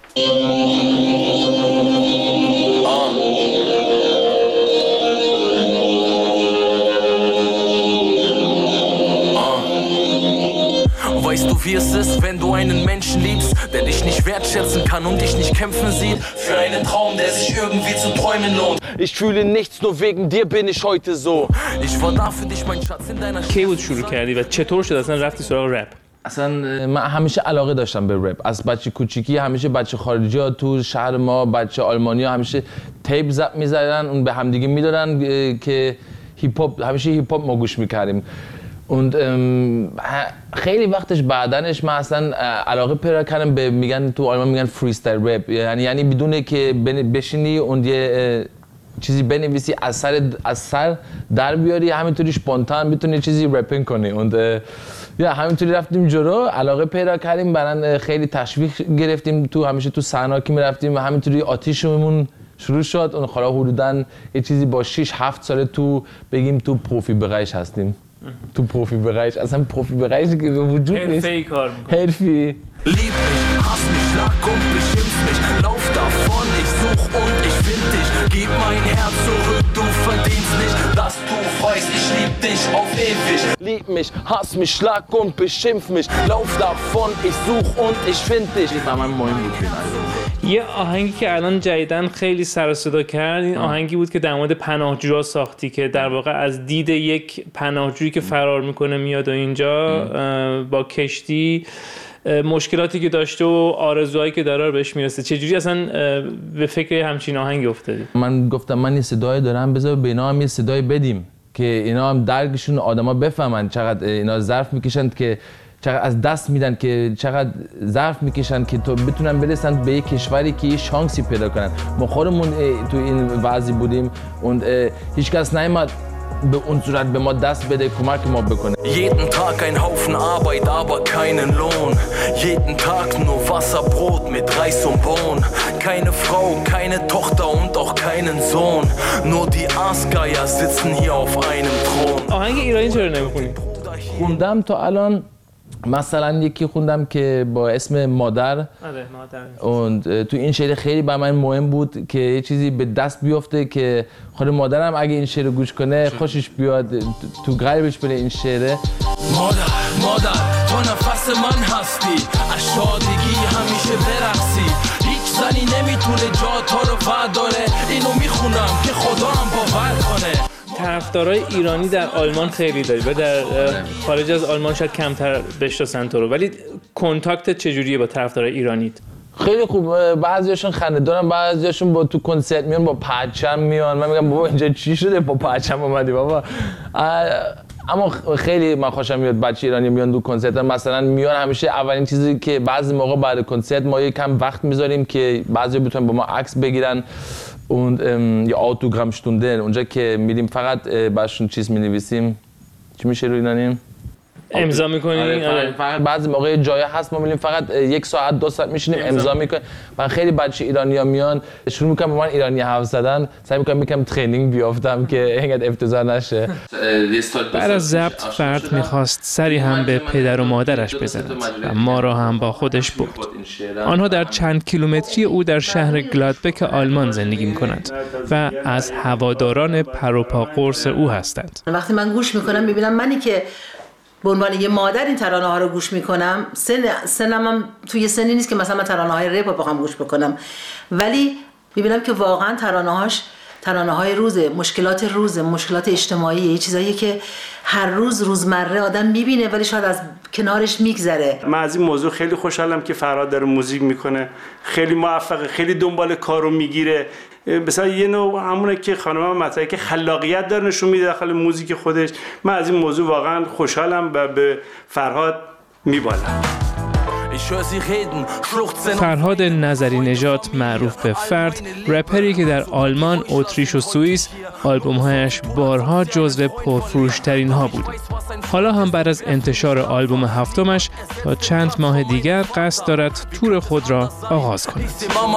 Weißt du, wie es ist, wenn du einen Menschen liebst, der dich nicht wertschätzen kann und dich nicht kämpfen sieht? Für einen Traum, der sich irgendwie zu träumen lohnt. Ich fühle nichts, nur wegen dir bin ich heute so. Ich war da für dich, mein Schatz, in deiner کی بود شروع کردی و چطور شد اصلا رفتی سراغ رپ؟ اصلا من همیشه علاقه داشتم به رپ. از بچه کوچیکی همیشه بچه خارجی ها تو شهر ما، بچه آلمانی ها همیشه تیپ زب می‌زدن، اون به همدیگه میدادن که هیپ هاپ، همیشه هیپ هاپ ما گوش می‌کردیم. و خیلی وقتش بعدنش من اصلا علاقه پیدا کردم به، میگن تو آلمان میگن فری استایل رپ، یعنی بدون که بشینی اون یه چیزی بنویسی از سر در بیاری، همینطوری اسپونتان بتونی چیزی رپینگ کنی. و یا همینطوری رفتیم جلو، علاقه پیدا کردیم، برن خیلی تشویق گرفتیم، تو همیشه تو صحنه‌ها که میرفتیم و همینطوری آتیشمون شروع شد. اون حالا حدوداً یه چیزی با 6-7 سال تو بگیم تو پروفی بقایش هستیم. تو پروفی بقایش، اصلا پروفی بقایشی که وجود نیست. حرفه‌ای کار می‌کنی. حرفی. Lieb mich, hass mich, schlag und beschimpf mich, lauf davon, ich such und ich find dich, gib mein Herz zurück, du verdienst nicht, dass du weißt, ich lieb dich auf ewig. Lieb mich, hass mich, schlag und beschimpf mich, lauf davon, ich such und ich find dich. من مهم بود. یه آهنگی که الان جدیدن خیلی سر و صدا کرد، این آهنگی بود که در مورد پناهجوها ساختی، که در واقع از دید یک پناهجویی که فرار میکنه میاد و اینجا با کشتی مشکلاتی که داشته و آرزوهایی که داره بهش میرسه. چجوری اصلا به فکر همچین آهنگی افتادی؟ من گفتم من یه صدای دارم، بذار به اینا هم یه صدای بدیم که اینا هم درکشون آدما بفهمن چقدر اینا ظرف میکشن، که چقدر از دست میدن، که چقدر ظرف میکشن که تو بتونن برسن به یک کشوری که یه شانسی پیدا کنن. ما خودمون تو این وضعی بودیم و هیچ کس نیامد به اون صورت به ما دست بده، کمک ما بکنه. Jeden Tag ein Haufen Arbeit, aber keinen Lohn. Jeden Tag nur Wasser, Brot mit Reis und Bohnen. Keine Frau, keine Tochter und auch keinen Sohn. Nur die Aasgeier sitzen hier auf einem Thron. آهنگ ایرانی چرا نمیخونی؟ خوندم تا الان، مثلا یکی خوندم که با اسم مادر. و تو این شعر خیلی برای من مهم بود که یه چیزی به دست بیفته که خود مادرم اگه این شعر گوش کنه خوشش بیاد، تو قلبش بره این شعره. مادر تو نفس من هستی، از شادگی همیشه برقصی، هیچ زنی نمیتونه جا تو رو ورداره، اینو میخونم که خدا هم باور کنه. طرفدارای ایرانی در آلمان خیلی داری و در خارج از آلمان شاید کمتر بشناسن تو رو، ولی کنتاکت چجوریه با طرفدارای ایرانیت؟ خیلی خوب، بعضیاشون خنده‌دارن، بعضیاشون با تو کنسرت میان با پرچم میان. من میگم بابا اینجا چی شده با پرچم اومدی بابا؟ اما خیلی من خوشم میاد بچه ایرانی میان تو کنسرت، مثلا میان همیشه اولین چیزی که بعضی موقع بعد کنسرت ما یکم وقت میذاریم که بعضی بتونن با ما عکس بگیرن و یا autogramm stunden اونجا که میریم فقط براشون چیز مینویسیم، چی میشه رو ایرانی؟ امضا میکنیم. فقط بعضی موقع جای هست ما میریم فقط 1 ساعت 2 ساعت میشینیم امضا میکنیم. من خیلی بچه ایرانی‌ها میان شروع میکنم با من ایرانی حرف زدن، سعی میکنم یکم ترینینگ بیافتم که اینقدر افتضاح نشه. بعد از ضبط فرد میخواست سری هم به پدر و مادرش بزند و ما را هم با خودش برد. آنها در چند کیلومتری او در شهر گلادبک آلمان زندگی میکنند و از هواداران پروپا قرص او هستند. وقتی من گوش میکنم میبینم منی که به عنوان یه مادر این ترانه ها رو گوش میکنم، سنم هم توی سنی نیست که مثلا من ترانه های رپ رو بخوام گوش بکنم، ولی میبینم که واقعا ترانه های روزه، مشکلات اجتماعی، یه چیزایی که هر روز روزمره آدم میبینه ولی شاید از کنارش میگذره. من از این موضوع خیلی خوشحالم که فرهاد داره موزیک میکنه، خیلی موفقه، خیلی دنبال کارو میگیره. مثلا یه نوع همونه که خانمم مطرحه که خلاقیت داره نشون میده داخل موزیک خودش. من از این موضوع واقعا خوشحالم و به فرهاد میبالم. فرهاد نظری نژاد معروف به فرد، رپری که در آلمان، اتریش و سوئیس آلبوم‌هایش بارها جزو پرفروش‌ترین ها بود. حالا هم بعد از انتشار آلبوم هفتمش تا چند ماه دیگر قصد دارد تور خود را آغاز کند.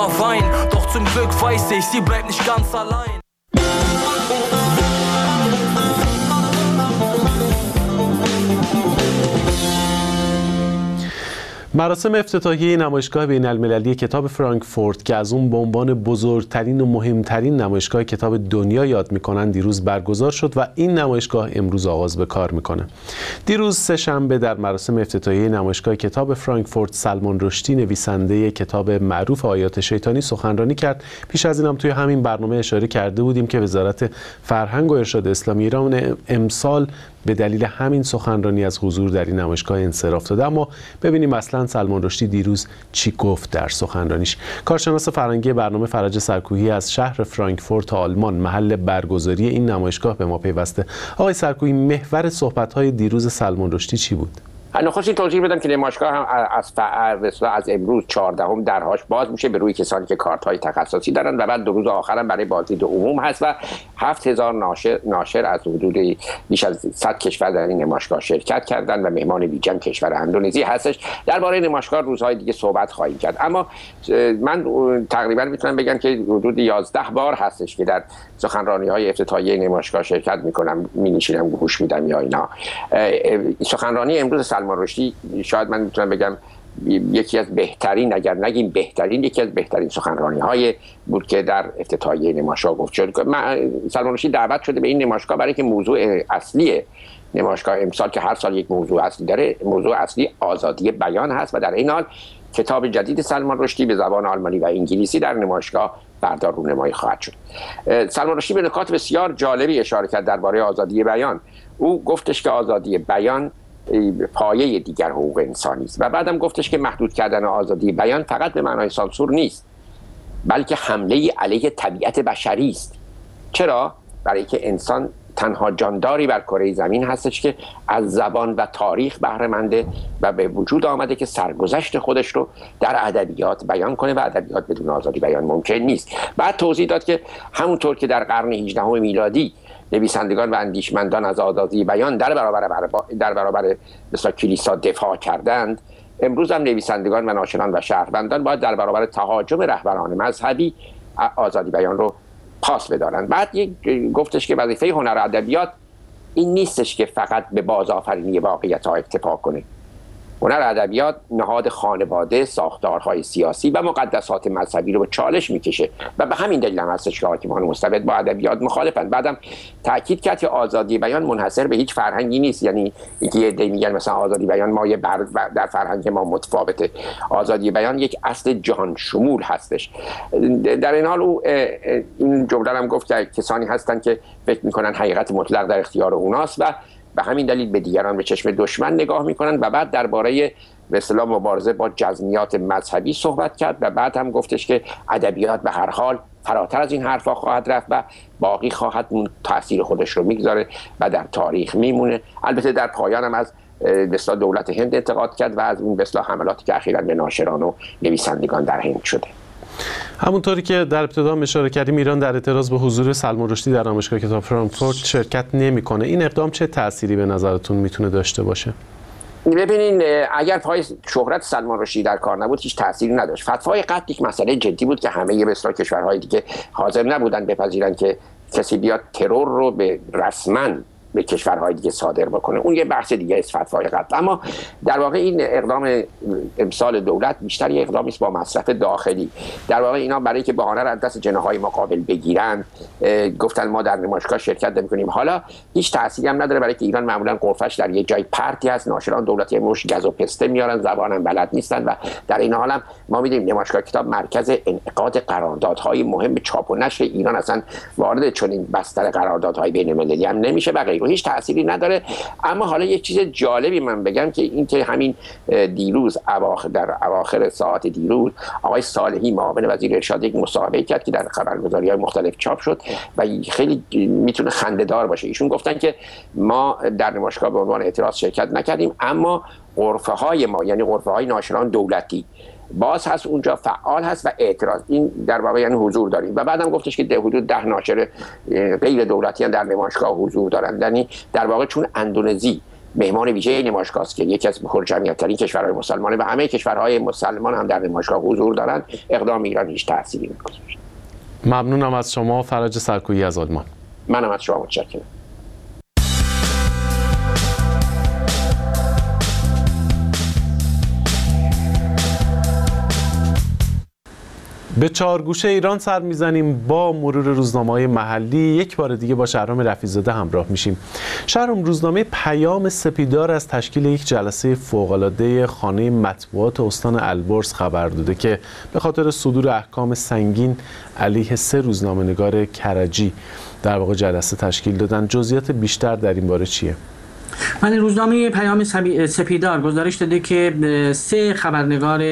مراسم افتتاحیه نمایشگاه بین‌المللی کتاب فرانکفورت که از اون به عنوان بزرگترین و مهمترین نمایشگاه کتاب دنیا یاد میکنن دیروز برگزار شد و این نمایشگاه امروز آغاز به کار میکنه. دیروز سه‌شنبه در مراسم افتتاحیه نمایشگاه کتاب فرانکفورت سلمان رشدی نویسنده کتاب معروف آیات شیطانی سخنرانی کرد. پیش از اینم توی همین برنامه اشاره کرده بودیم که وزارت فرهنگ و ارشاد اسلامی ایران امسال به دلیل همین سخنرانی از حضور در این نمایشگاه انصراف داده. اما ببینیم اصلا سلمان رشدی دیروز چی گفت در سخنرانیش. کارشناس فرهنگی برنامه فرج سرکوهی از شهر فرانکفورت آلمان، محل برگزاری این نمایشگاه، به ما پیوسته. آقای سرکوهی، محور صحبت‌های دیروز سلمان رشدی چی بود؟ نخستین توضیح بدم که نمایشگاه هم از امروز 14 درهاش باز میشه به روی کسانی که کارت‌های تخصصی دارن و بعد 2 روز آخرم برای بازدید عموم هست و 7000 ناشر از حدود بیش از 100 کشور در این نمایشگاه شرکت کردن و مهمان ویژه کشور اندونزی هستش. درباره نمایشگاه روزهای دیگه صحبت خواهیم کرد، اما من تقریبا میتونم بگم که حدود 11 بار هستش که در سخنرانی‌های افتتاحیه نمایشگاه شرکت میکنم، می‌نشینم گوش میدم یا اینا. سخنرانی امروز سلمان رشدی شاید من میتونم بگم یکی از بهترین، اگر نگیم بهترین، یکی از بهترین سخنرانی‌های بود که در افتتاحیه نمایشگاه گفت شد. سلمان رشدی دعوت شده به این نمایشگاه برای که موضوع اصلی نمایشگاه امسال که هر سال یک موضوع اصلی داره، موضوع اصلی آزادی بیان هست و در این حال کتاب جدید سلمان رشدی به زبان آلمانی و انگلیسی در نمایشگاه فردا رونمایی خواهد شد. سلمان رشدی به نکات بسیار جالبی اشاره کرد درباره آزادی بیان. او گفتش که آزادی بیان پایه دیگر حقوق انسانی است و بعدم گفتش که محدود کردن آزادی بیان فقط به معنای سانسور نیست، بلکه حمله علیه طبیعت بشری است. چرا؟ برای که انسان تنها جانداری بر کره زمین هستش که از زبان و تاریخ بهره منده و به وجود آمده که سرگذشت خودش رو در ادبیات بیان کنه و ادبیات بدون آزادی بیان ممکن نیست. بعد توضیح داد که همونطور که در قرن 18 میلادی نویسندگان و اندیشمندان از آزادی بیان در برابر مثلا کلیسا دفاع کردند، امروز هم نویسندگان و ناشران و شهروندان باید در برابر تهاجم رهبران مذهبی آزادی بیان رو پاس بدارند. بعد گفتش که وظیفه هنر و ادبیات این نیستش که فقط به بازآفرینی واقعیت‌ها اکتفا کنه. هنر و ادبیات نهاد خانواده، ساختارهای سیاسی و مقدسات مذهبی رو به چالش میکشه و به همین دلیل هم هستش که حاکمان مستبد با ادبیات مخالفن. بعدم تاکید کرد که آزادی بیان منحصر به هیچ فرهنگی نیست، یعنی یکی عده میگن مثلا آزادی بیان مایه بر در فرهنگ ما متفاوته. آزادی بیان یک اصل جهان شمول هستش. در این حال او این جمله هم گفت که کسانی هستن که فکر میکنن حقیقت مطلق در اختیار اوناست و به همین دلیل به دیگران به چشم دشمن نگاه میکنن و بعد درباره به اصطلاح مبارزه با جزمیات مذهبی صحبت کرد و بعد هم گفتش که ادبیات به هر حال فراتر از این حرفا خواهد رفت و باقی خواهد موند، تاثیر خودش رو میگذاره و در تاریخ میمونه. البته در پایان هم از به اصطلاح دولت هند انتقاد کرد و از اون به اصطلاح حملاتی که اخیراً به ناشران و نویسندگان در هند شده. همونطوری که در ابتدا اشاره کردیم، ایران در اعتراض به حضور سلمان رشدی در نمایشگاه کتاب فرانکفورت شرکت نمیکنه. این اقدام چه تأثیری به نظرتون میتونه داشته باشه؟ ببینین، اگر پای شهرت سلمان رشدی در کار نبود هیچ تأثیری نداشت. فتوای قتل یک مسئله جدی بود که همه به اصطلاح کشورهای دیگه حاضر نبودن بپذیرن که کسی بیاد ترور رو به رسما به کشورهای دیگه صادر بکنه. اون یه بحث دیگه است، فتوای قتل. اما در واقع این اقدام امسال دولت بیشتر یه اقدامی است با مصرف داخلی. در واقع اینا برای که بهانه را از دست جناح‌های مقابل بگیرن گفتن ما در نمایشگاه شرکت نمی‌کنیم. حالا هیچ تأثیری هم نداره برای که ایران معمولا قرفش در یه جای پرتی هست، ناشران دولتی مش گز و پسته میارن، زبانم بلد نیستن و در این حال هم ما می‌دونیم نمایشگاه کتاب مرکز انعقاد قراردادهای مهم چاپ و نشر ایران اصلا وارد چنین بستر قراردادهای بین‌المللی هم نمیشه و غیره. غیره هیچ تأثیری نداره. اما حالا یک چیز جالبی من بگم که این که همین دیروز در اواخر ساعت دیروز آقای صالحی معاون وزیر ارشاد یک مصاحبه کرد که در خبرگزاری‌های مختلف چاپ شد و خیلی میتونه خنده‌دار باشه. ایشون گفتن که ما در نمایشگاه به عنوان اعتراض شرکت نکردیم، اما غرفه‌های ما یعنی غرفه‌های ناشران دولتی باز هست، اونجا فعال هست و اعتراض این در واقع یعنی حضور داریم. و بعدم گفتش که حدود 10 ناشر غیر دولتی هم در نمایشگاه حضور دارن. یعنی در واقع چون اندونزی مهمان ویژه نمایشگاه است که یکی از پرجمعیت‌ترین کشورهای مسلمانه و همه کشورهای مسلمان هم در نمایشگاه حضور دارن، اقدام ایران هیچ تأثیری نمی‌گذاره. ممنونم از شما فرج سرکویی از آلمان. منم از شما متشکرم. به چهارگوشه ایران سر میزنیم. با مرور روزنامه‌های محلی یک بار دیگه با شهرام رفیع‌زاده همراه میشیم. شهرام، روزنامه پیام سپیدار از تشکیل یک جلسه فوق‌العاده خانه مطبوعات استان البرز خبر داده که به خاطر صدور احکام سنگین علیه 3 روزنامه‌نگار کرجی در واقع جلسه تشکیل دادن. جزئیات بیشتر در این باره چیه؟ من روزنامه پیام سپیدار گزارش داده که 3 خبرنگار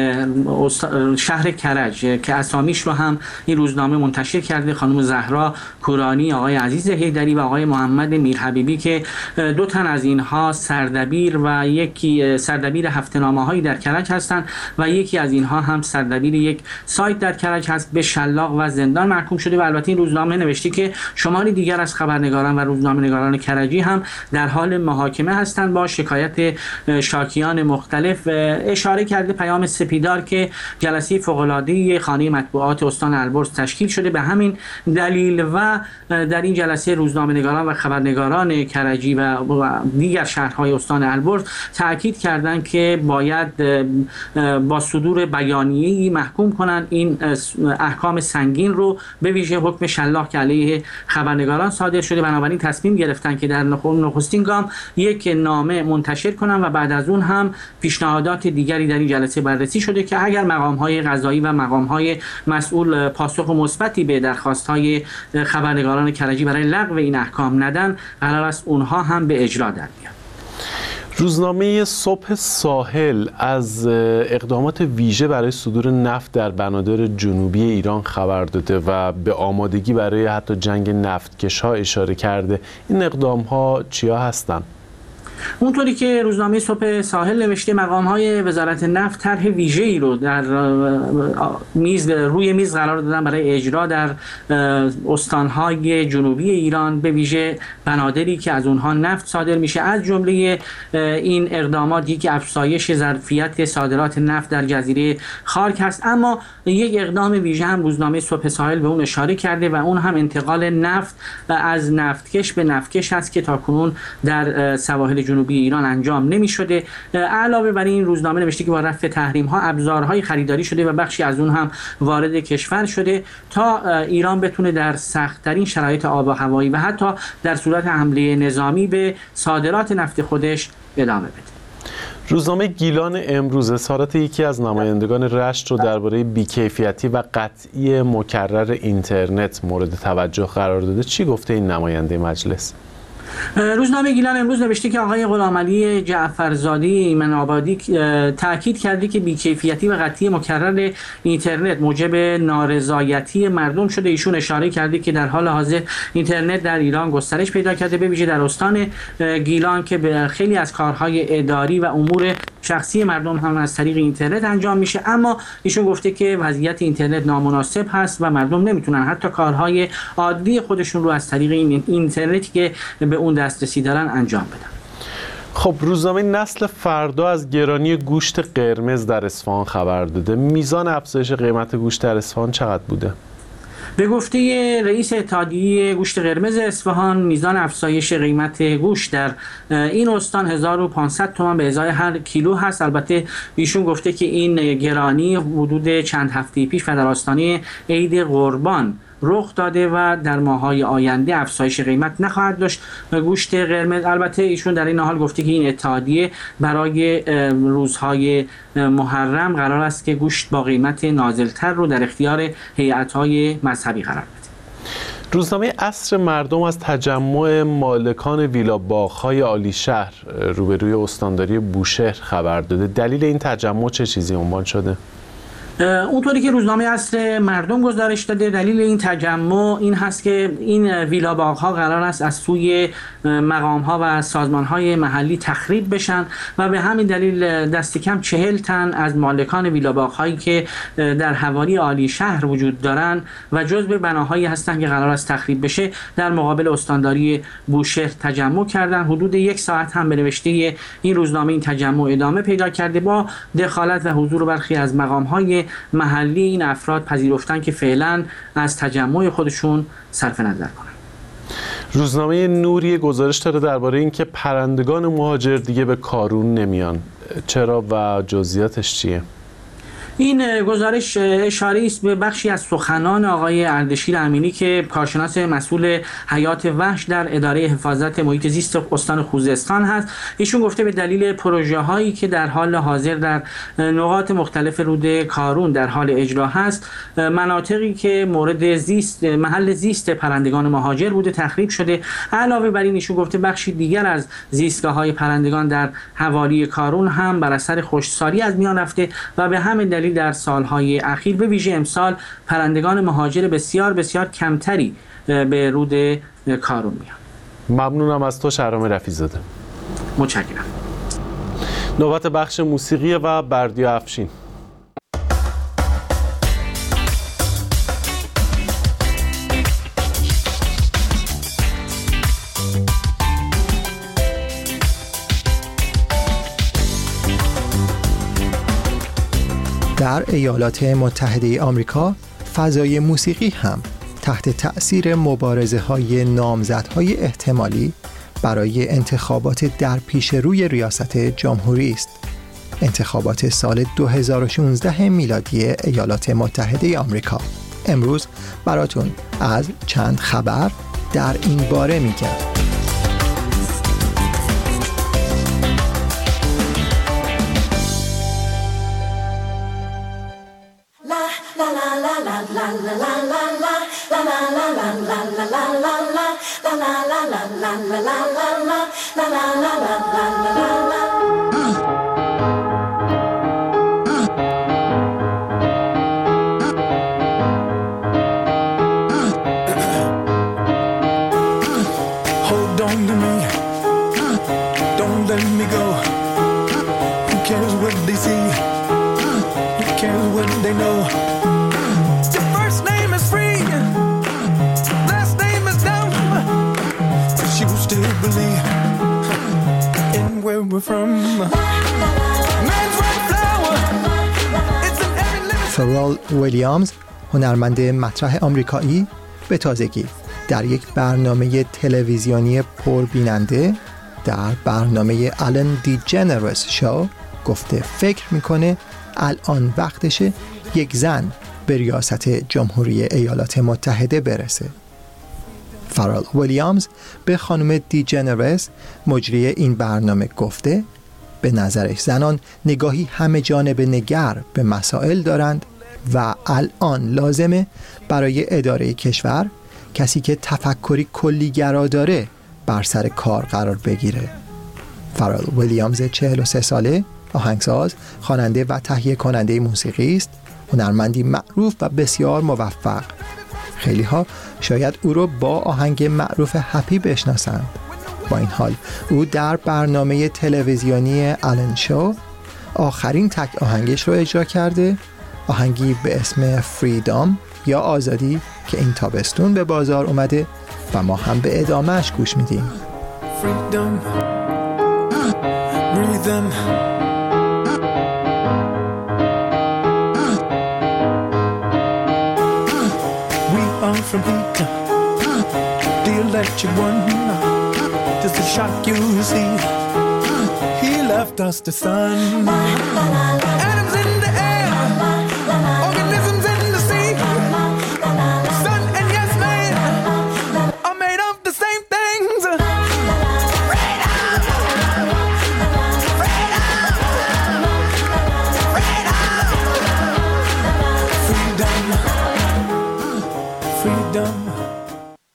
شهر کرج که اسامیش رو هم این روزنامه منتشر کرده، خانم زهرا کورانی، آقای عزیز حیدری و آقای محمد میرحبیبی، که 2 تن از اینها سردبیر و یکی سردبیر هفته‌نامه‌هایی در کرج هستند و یکی از اینها هم سردبیر یک سایت در کرج هست، به شلاق و زندان محکوم شده. و البته این روزنامه نوشته که شماری دیگر از خبرنگاران و روزنامه‌نگاران کرجی هم در حال محاکمه هستند با شکایت شاکیان مختلف. اشاره کرده پیام سپیدار که جلسه فوق‌العاده خانه مطبوعات استان البرز تشکیل شده به همین دلیل و در این جلسه روزنامه‌نگاران و خبرنگاران کرجی و دیگر شهرهای استان البرز تاکید کردند که باید با صدور بیانیه‌ای محکوم کنند این احکام سنگین رو، به ویژه حکم شلاق که علیه خبرنگاران صادر شده. بنابراین تصمیم گرفتن که در نخستین گام یک نامه منتشر کنن و بعد از اون هم پیشنهادات دیگری در این جلسه بررسی شده که اگر مقام‌های قضایی و مقام‌های مسئول پاسخ مثبتی به درخواست‌های خبرنگاران کرجی برای لغو این احکام ندن، قرار است اونها هم به اجرا در بیان. روزنامه صبح ساحل از اقدامات ویژه برای صدور نفت در بنادر جنوبی ایران خبر داده و به آمادگی برای حتی جنگ نفتکش‌ها اشاره کرده. این اقدام‌ها چیا هستند؟ اونطوری که روزنامه صبح ساحل نوشته، مقام‌های وزارت نفت طرح ویژه‌ای رو در روی میز قرار دادن برای اجرا در استان‌های جنوبی ایران، به ویژه بنادری که از اونها نفت صادر میشه. از جمله این اقداماتی که افزایش ظرفیت صادرات نفت در جزیره خارک هست، اما یک اقدام ویژه هم روزنامه صبح ساحل به اون اشاره کرده و اون هم انتقال نفت از نفتکش به نفتکش هست که تاکنون در سواحل جنوبی ایران انجام نمی شده. علاوه بر این روزنامه نوشته که با رفع تحریم ها ابزارهای خریداری شده و بخشی از اون هم وارد کشور شده تا ایران بتونه در سخت‌ترین شرایط آب و هوایی و حتی در صورت حمله نظامی به صادرات نفت خودش ادامه بده. روزنامه گیلان امروز اظهارات یکی از نمایندگان رشت رو درباره بی‌کیفیتی و قطعی مکرر اینترنت مورد توجه قرار داده. چی گفته این نماینده مجلس؟ روزنامه گیلان امروز نوشته که آقای غلامعلی جعفرزاده ایمن آبادی تاکید کرده که بی‌کیفیتی و قطعی مکرر اینترنت موجب نارضایتی مردم شده. ایشون اشاره کرده که در حال حاضر اینترنت در ایران گسترش پیدا کرده، به ویژه در استان گیلان که به خیلی از کارهای اداری و امور شخصی مردم هم از طریق اینترنت انجام میشه. اما ایشون گفته که وضعیت اینترنت نامناسب هست و مردم نمیتونن حتی کارهای عادی خودشون رو از طریق این اینترنتی که به اون دسترسی دارن انجام بدن. خب روزنامه نسل فردا از گرانی گوشت قرمز در اصفهان خبر داده. میزان افزایش قیمت گوشت در اصفهان چقدر بوده؟ به گفته رئیس اتحادیه گوشت قرمز اصفهان، میزان افزایش قیمت گوشت در این استان 1500 تومان به ازای هر کیلو هست. البته ایشون گفته که این گرانی حدود چند هفته پیش و در آستانه عید قربان رخ داده و در ماه‌های آینده افزایش قیمت نخواهد داشت گوشت قرمز. البته ایشون در این حال گفته که این اتحادیه برای روزهای محرم قرار است که گوشت با قیمت نازل‌تر رو در اختیار هیئت‌های مذهبی قرار بده. روزنامه عصر مردم از تجمع مالکان ویلا باغ‌های عالی شهر روبروی استانداری بوشهر خبر داده. دلیل این تجمع چه چیزی عنوان شده؟ اونطوری که روزنامه عصر مردم گزارش داده، دلیل این تجمع این هست که این ویلا باغ‌ها قرار است از سوی مقام‌ها و سازمان‌های محلی تخریب بشن و به همین دلیل دست کم 40 تن از مالکان ویلا باغ‌هایی که در حوالی عالی شهر وجود دارن و جزء بناهایی هستند که قرار است تخریب بشه در مقابل استانداری بوشهر تجمع کردن. حدود 1 ساعت هم به نوشته این روزنامه این تجمع ادامه پیدا کرده. با دخالت و حضور برخی از مقام‌های محلی این افراد پذیرفتن که فعلا از تجمع خودشون صرف نظر کنن. روزنامه نوری گزارش داره درباره اینکه پرندگان مهاجر دیگه به کارون نمیان. چرا و جزئیاتش چیه؟ این گزارش اشاره است به بخشی از سخنان آقای اردشیر امینی که کارشناس مسئول حیات وحش در اداره حفاظت محیط زیست استان خوزستان هست. ایشون گفته به دلیل پروژه هایی که در حال حاضر در نقاط مختلف رود کارون در حال اجرا هست، مناطقی که مورد زیست محل زیست پرندگان مهاجر بوده تخریب شده. علاوه بر این ایشون گفته بخشی دیگر از زیستگاه های پرندگان در حوالی کارون هم بر اثر خشکسالی از میان رفته و به همین دلیل در سالهای اخیر به ویژه امسال پرندگان مهاجر بسیار بسیار کمتری به رود کارون میان. ممنونم از تو شهرام رفیع‌زاده. متشکرم. نوبت بخش موسیقی و بردیا افشین. در ایالات متحده آمریکا فضای موسیقی هم تحت تأثیر مبارزه‌های نامزدهای احتمالی برای انتخابات در پیش روی ریاست جمهوری است. انتخابات سال 2016 میلادی ایالات متحده آمریکا. امروز براتون از چند خبر در این باره میگم. فرال ویلیامز، هنرمند مطرح آمریکایی، به تازگی در یک برنامه تلویزیونی پربیننده در برنامه آلن دیجنرس شو گفته فکر میکنه الان وقتشه یک زن به ریاست جمهوری ایالات متحده برسه. فرال ویلیامز به خانم دیجنرس مجری این برنامه گفته به نظرش زنان نگاهی همه جانبه نگر به مسائل دارند و الان لازمه برای اداره کشور کسی که تفکری کلی‌گرا داره بر سر کار قرار بگیره. فرال ویلیامز 43 ساله، آهنگساز، خواننده و تهیه کننده موسیقی است، هنرمندی معروف و بسیار موفق. خیلی ها شاید او رو با آهنگ معروف هپی بشناسند. با این حال او در برنامه تلویزیونی آلن شو آخرین تک آهنگش رو اجرا کرده، آهنگی به اسم فریدام یا آزادی که این تابستون به بازار اومده و ما هم به ادامهش گوش میدیم. Freedom, breathe in. We are from heat, the electric one. Just a shock you see. He left us the sun. Atoms in the air, organisms in the sea. Sun and yes man are made of the same things. Freedom.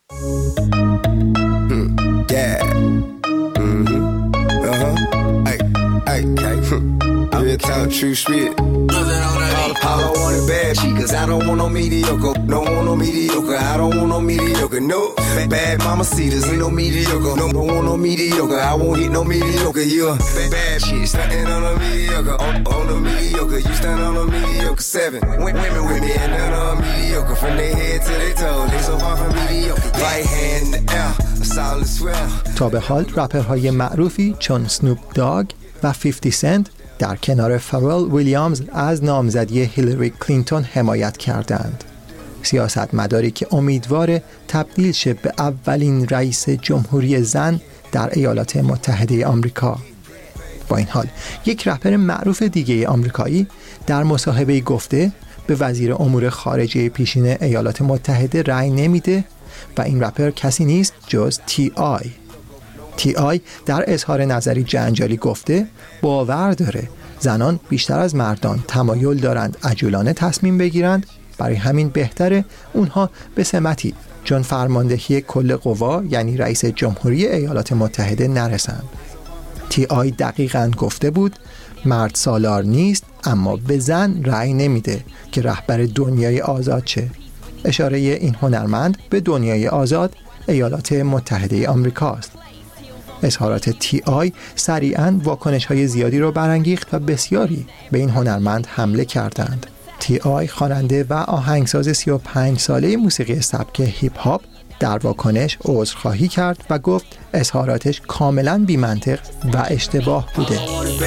like, real talk, true spit. All I want is bad chicas. I don't want no mediocre. Don't want no mediocre. I don't want no mediocre. No bad mamacitas. Ain't no mediocre. No, don't want no mediocre. I won't hit no mediocre. You a bad shit. Stuntin' on a mediocre. On a mediocre. You stand on a mediocre. 7 women with me and none on mediocre. From their head to their toes. They so far from mediocre. Right hand in the air. A solid swell. تا به حال رپرهای معروفی چون سنوپ داگ و 50 سنت در کنار فرال ویلیامز از نامزدی هیلاری کلینتون حمایت کردند. سیاستمداری که امیدوار تبدیل شه به اولین رئیس جمهوری زن در ایالات متحده آمریکا. با این حال یک رپر معروف دیگه آمریکایی در مصاحبه‌ای گفته به وزیر امور خارجه پیشین ایالات متحده رأی نمیده و این رپر کسی نیست جز تی آی در اظهار نظری جنجالی گفته باور داره زنان بیشتر از مردان تمایل دارند عجولانه تصمیم بگیرند، برای همین بهتره اونها به سمتی چون فرماندهی کل قوا یعنی رئیس جمهوری ایالات متحده نرسند. تی آی دقیقاً گفته بود مرد سالار نیست اما به زن رأی نمیده که رهبر دنیای آزاد شه. اشاره این هنرمند به دنیای آزاد ایالات متحده آمریکاست. اظهارات تی آی سریعاً واکنش‌های زیادی را برانگیخت و بسیاری به این هنرمند حمله کردند. تی آی خواننده و آهنگساز 35 ساله موسیقی سبک هیپ هاپ در واکنش عذرخواهی کرد و گفت اظهاراتش کاملاً بی‌منطق و اشتباه بوده.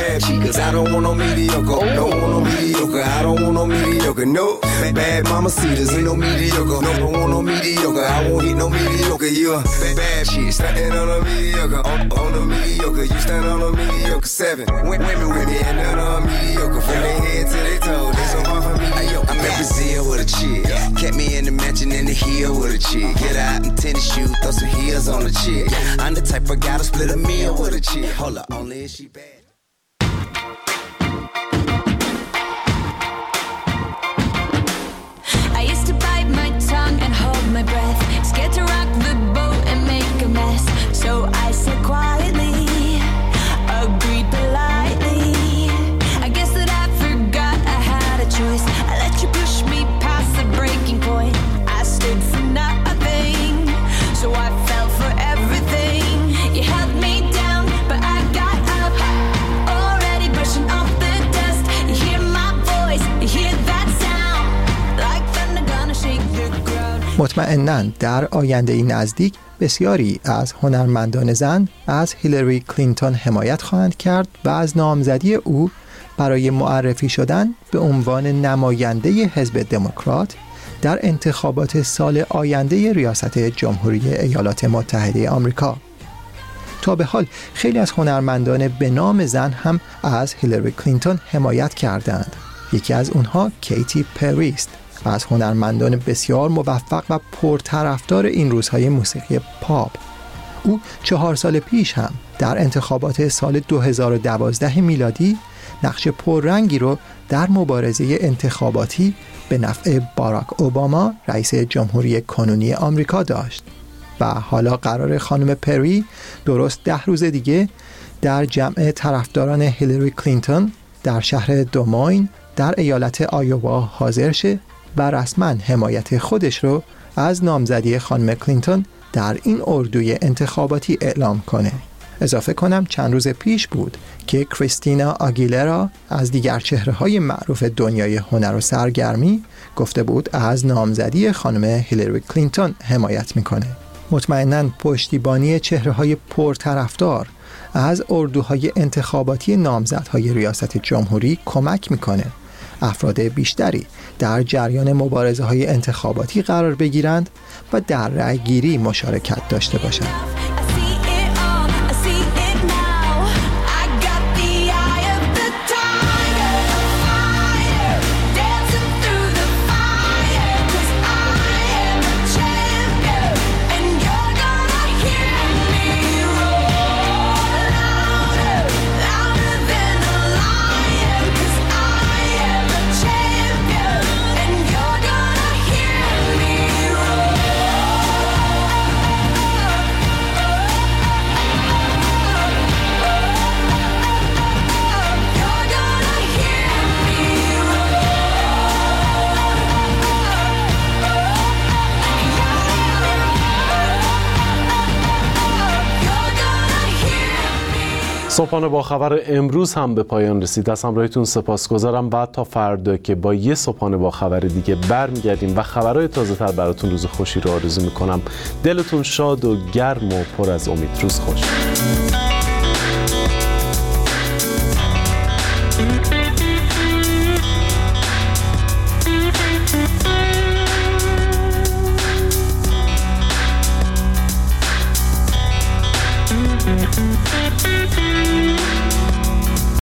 Brazil with a chick, kept me in the mansion in the hill with a chick. Get out in tennis shoes, throw some heels on the chick. I'm the type of guy to split a meal with a chick. Hold up, only if she bad. I used to bite my tongue and hold my breath, scared to rock the boat and make a mess. So I said quietly, agreed politely. I guess that I forgot I had a choice. I let you push me past the breaking point. I stood for nothing, so I fell for everything. You held me down, but I got up, already brushing off the dust. You hear my voice, you hear that sound, like thunder gonna shake the ground. مطمئناً در آینده نزدیک بسیاری از هنرمندان زن از هیلاری کلینتون حمایت خواهند کرد و از نامزدی او برای معرفی شدن به عنوان نماینده حزب دموکرات در انتخابات سال آینده ریاست جمهوری ایالات متحده آمریکا. تا به حال خیلی از هنرمندان به نام زن هم از هیلاری کلینتون حمایت کردند. یکی از اونها کیتی پری است و از هنرمندان بسیار موفق و پرطرفدار این روزهای موسیقی پاپ. او 4 سال پیش هم در انتخابات سال 2012 میلادی نقش پررنگی رو در مبارزه انتخاباتی به نفع باراک اوباما رئیس جمهوری کنونی آمریکا داشت و حالا قرار خانم پری درست 10 روز دیگه در جمع طرفداران هیلاری کلینتون در شهر دوماین در ایالت آیووا حاضر شه و رسما حمایت خودش رو از نامزدی خانم کلینتون در این اردوی انتخاباتی اعلام کنه. اضافه کنم چند روز پیش بود که کریستینا آگیلرا از دیگر چهره‌های معروف دنیای هنر و سرگرمی گفته بود از نامزدی خانم هیلاری کلینتون حمایت میکنه. مطمئناً پشتیبانی چهره‌های پرطرفدار از اردوهای انتخاباتی نامزدهای ریاست جمهوری کمک میکنه افراد بیشتری در جریان مبارزه‌های انتخاباتی قرار بگیرند و در رأی‌گیری مشارکت داشته باشند. صبحانه با خبر امروز هم به پایان رسید. از همراهیتون سپاسگزارم. بعد تا فردا که با یه صبحانه با خبر دیگه برمیگردیم و خبرهای تازه تر براتون روز خوشی رو آرزو میکنم. دلتون شاد و گرم و پر از امید. روز خوش.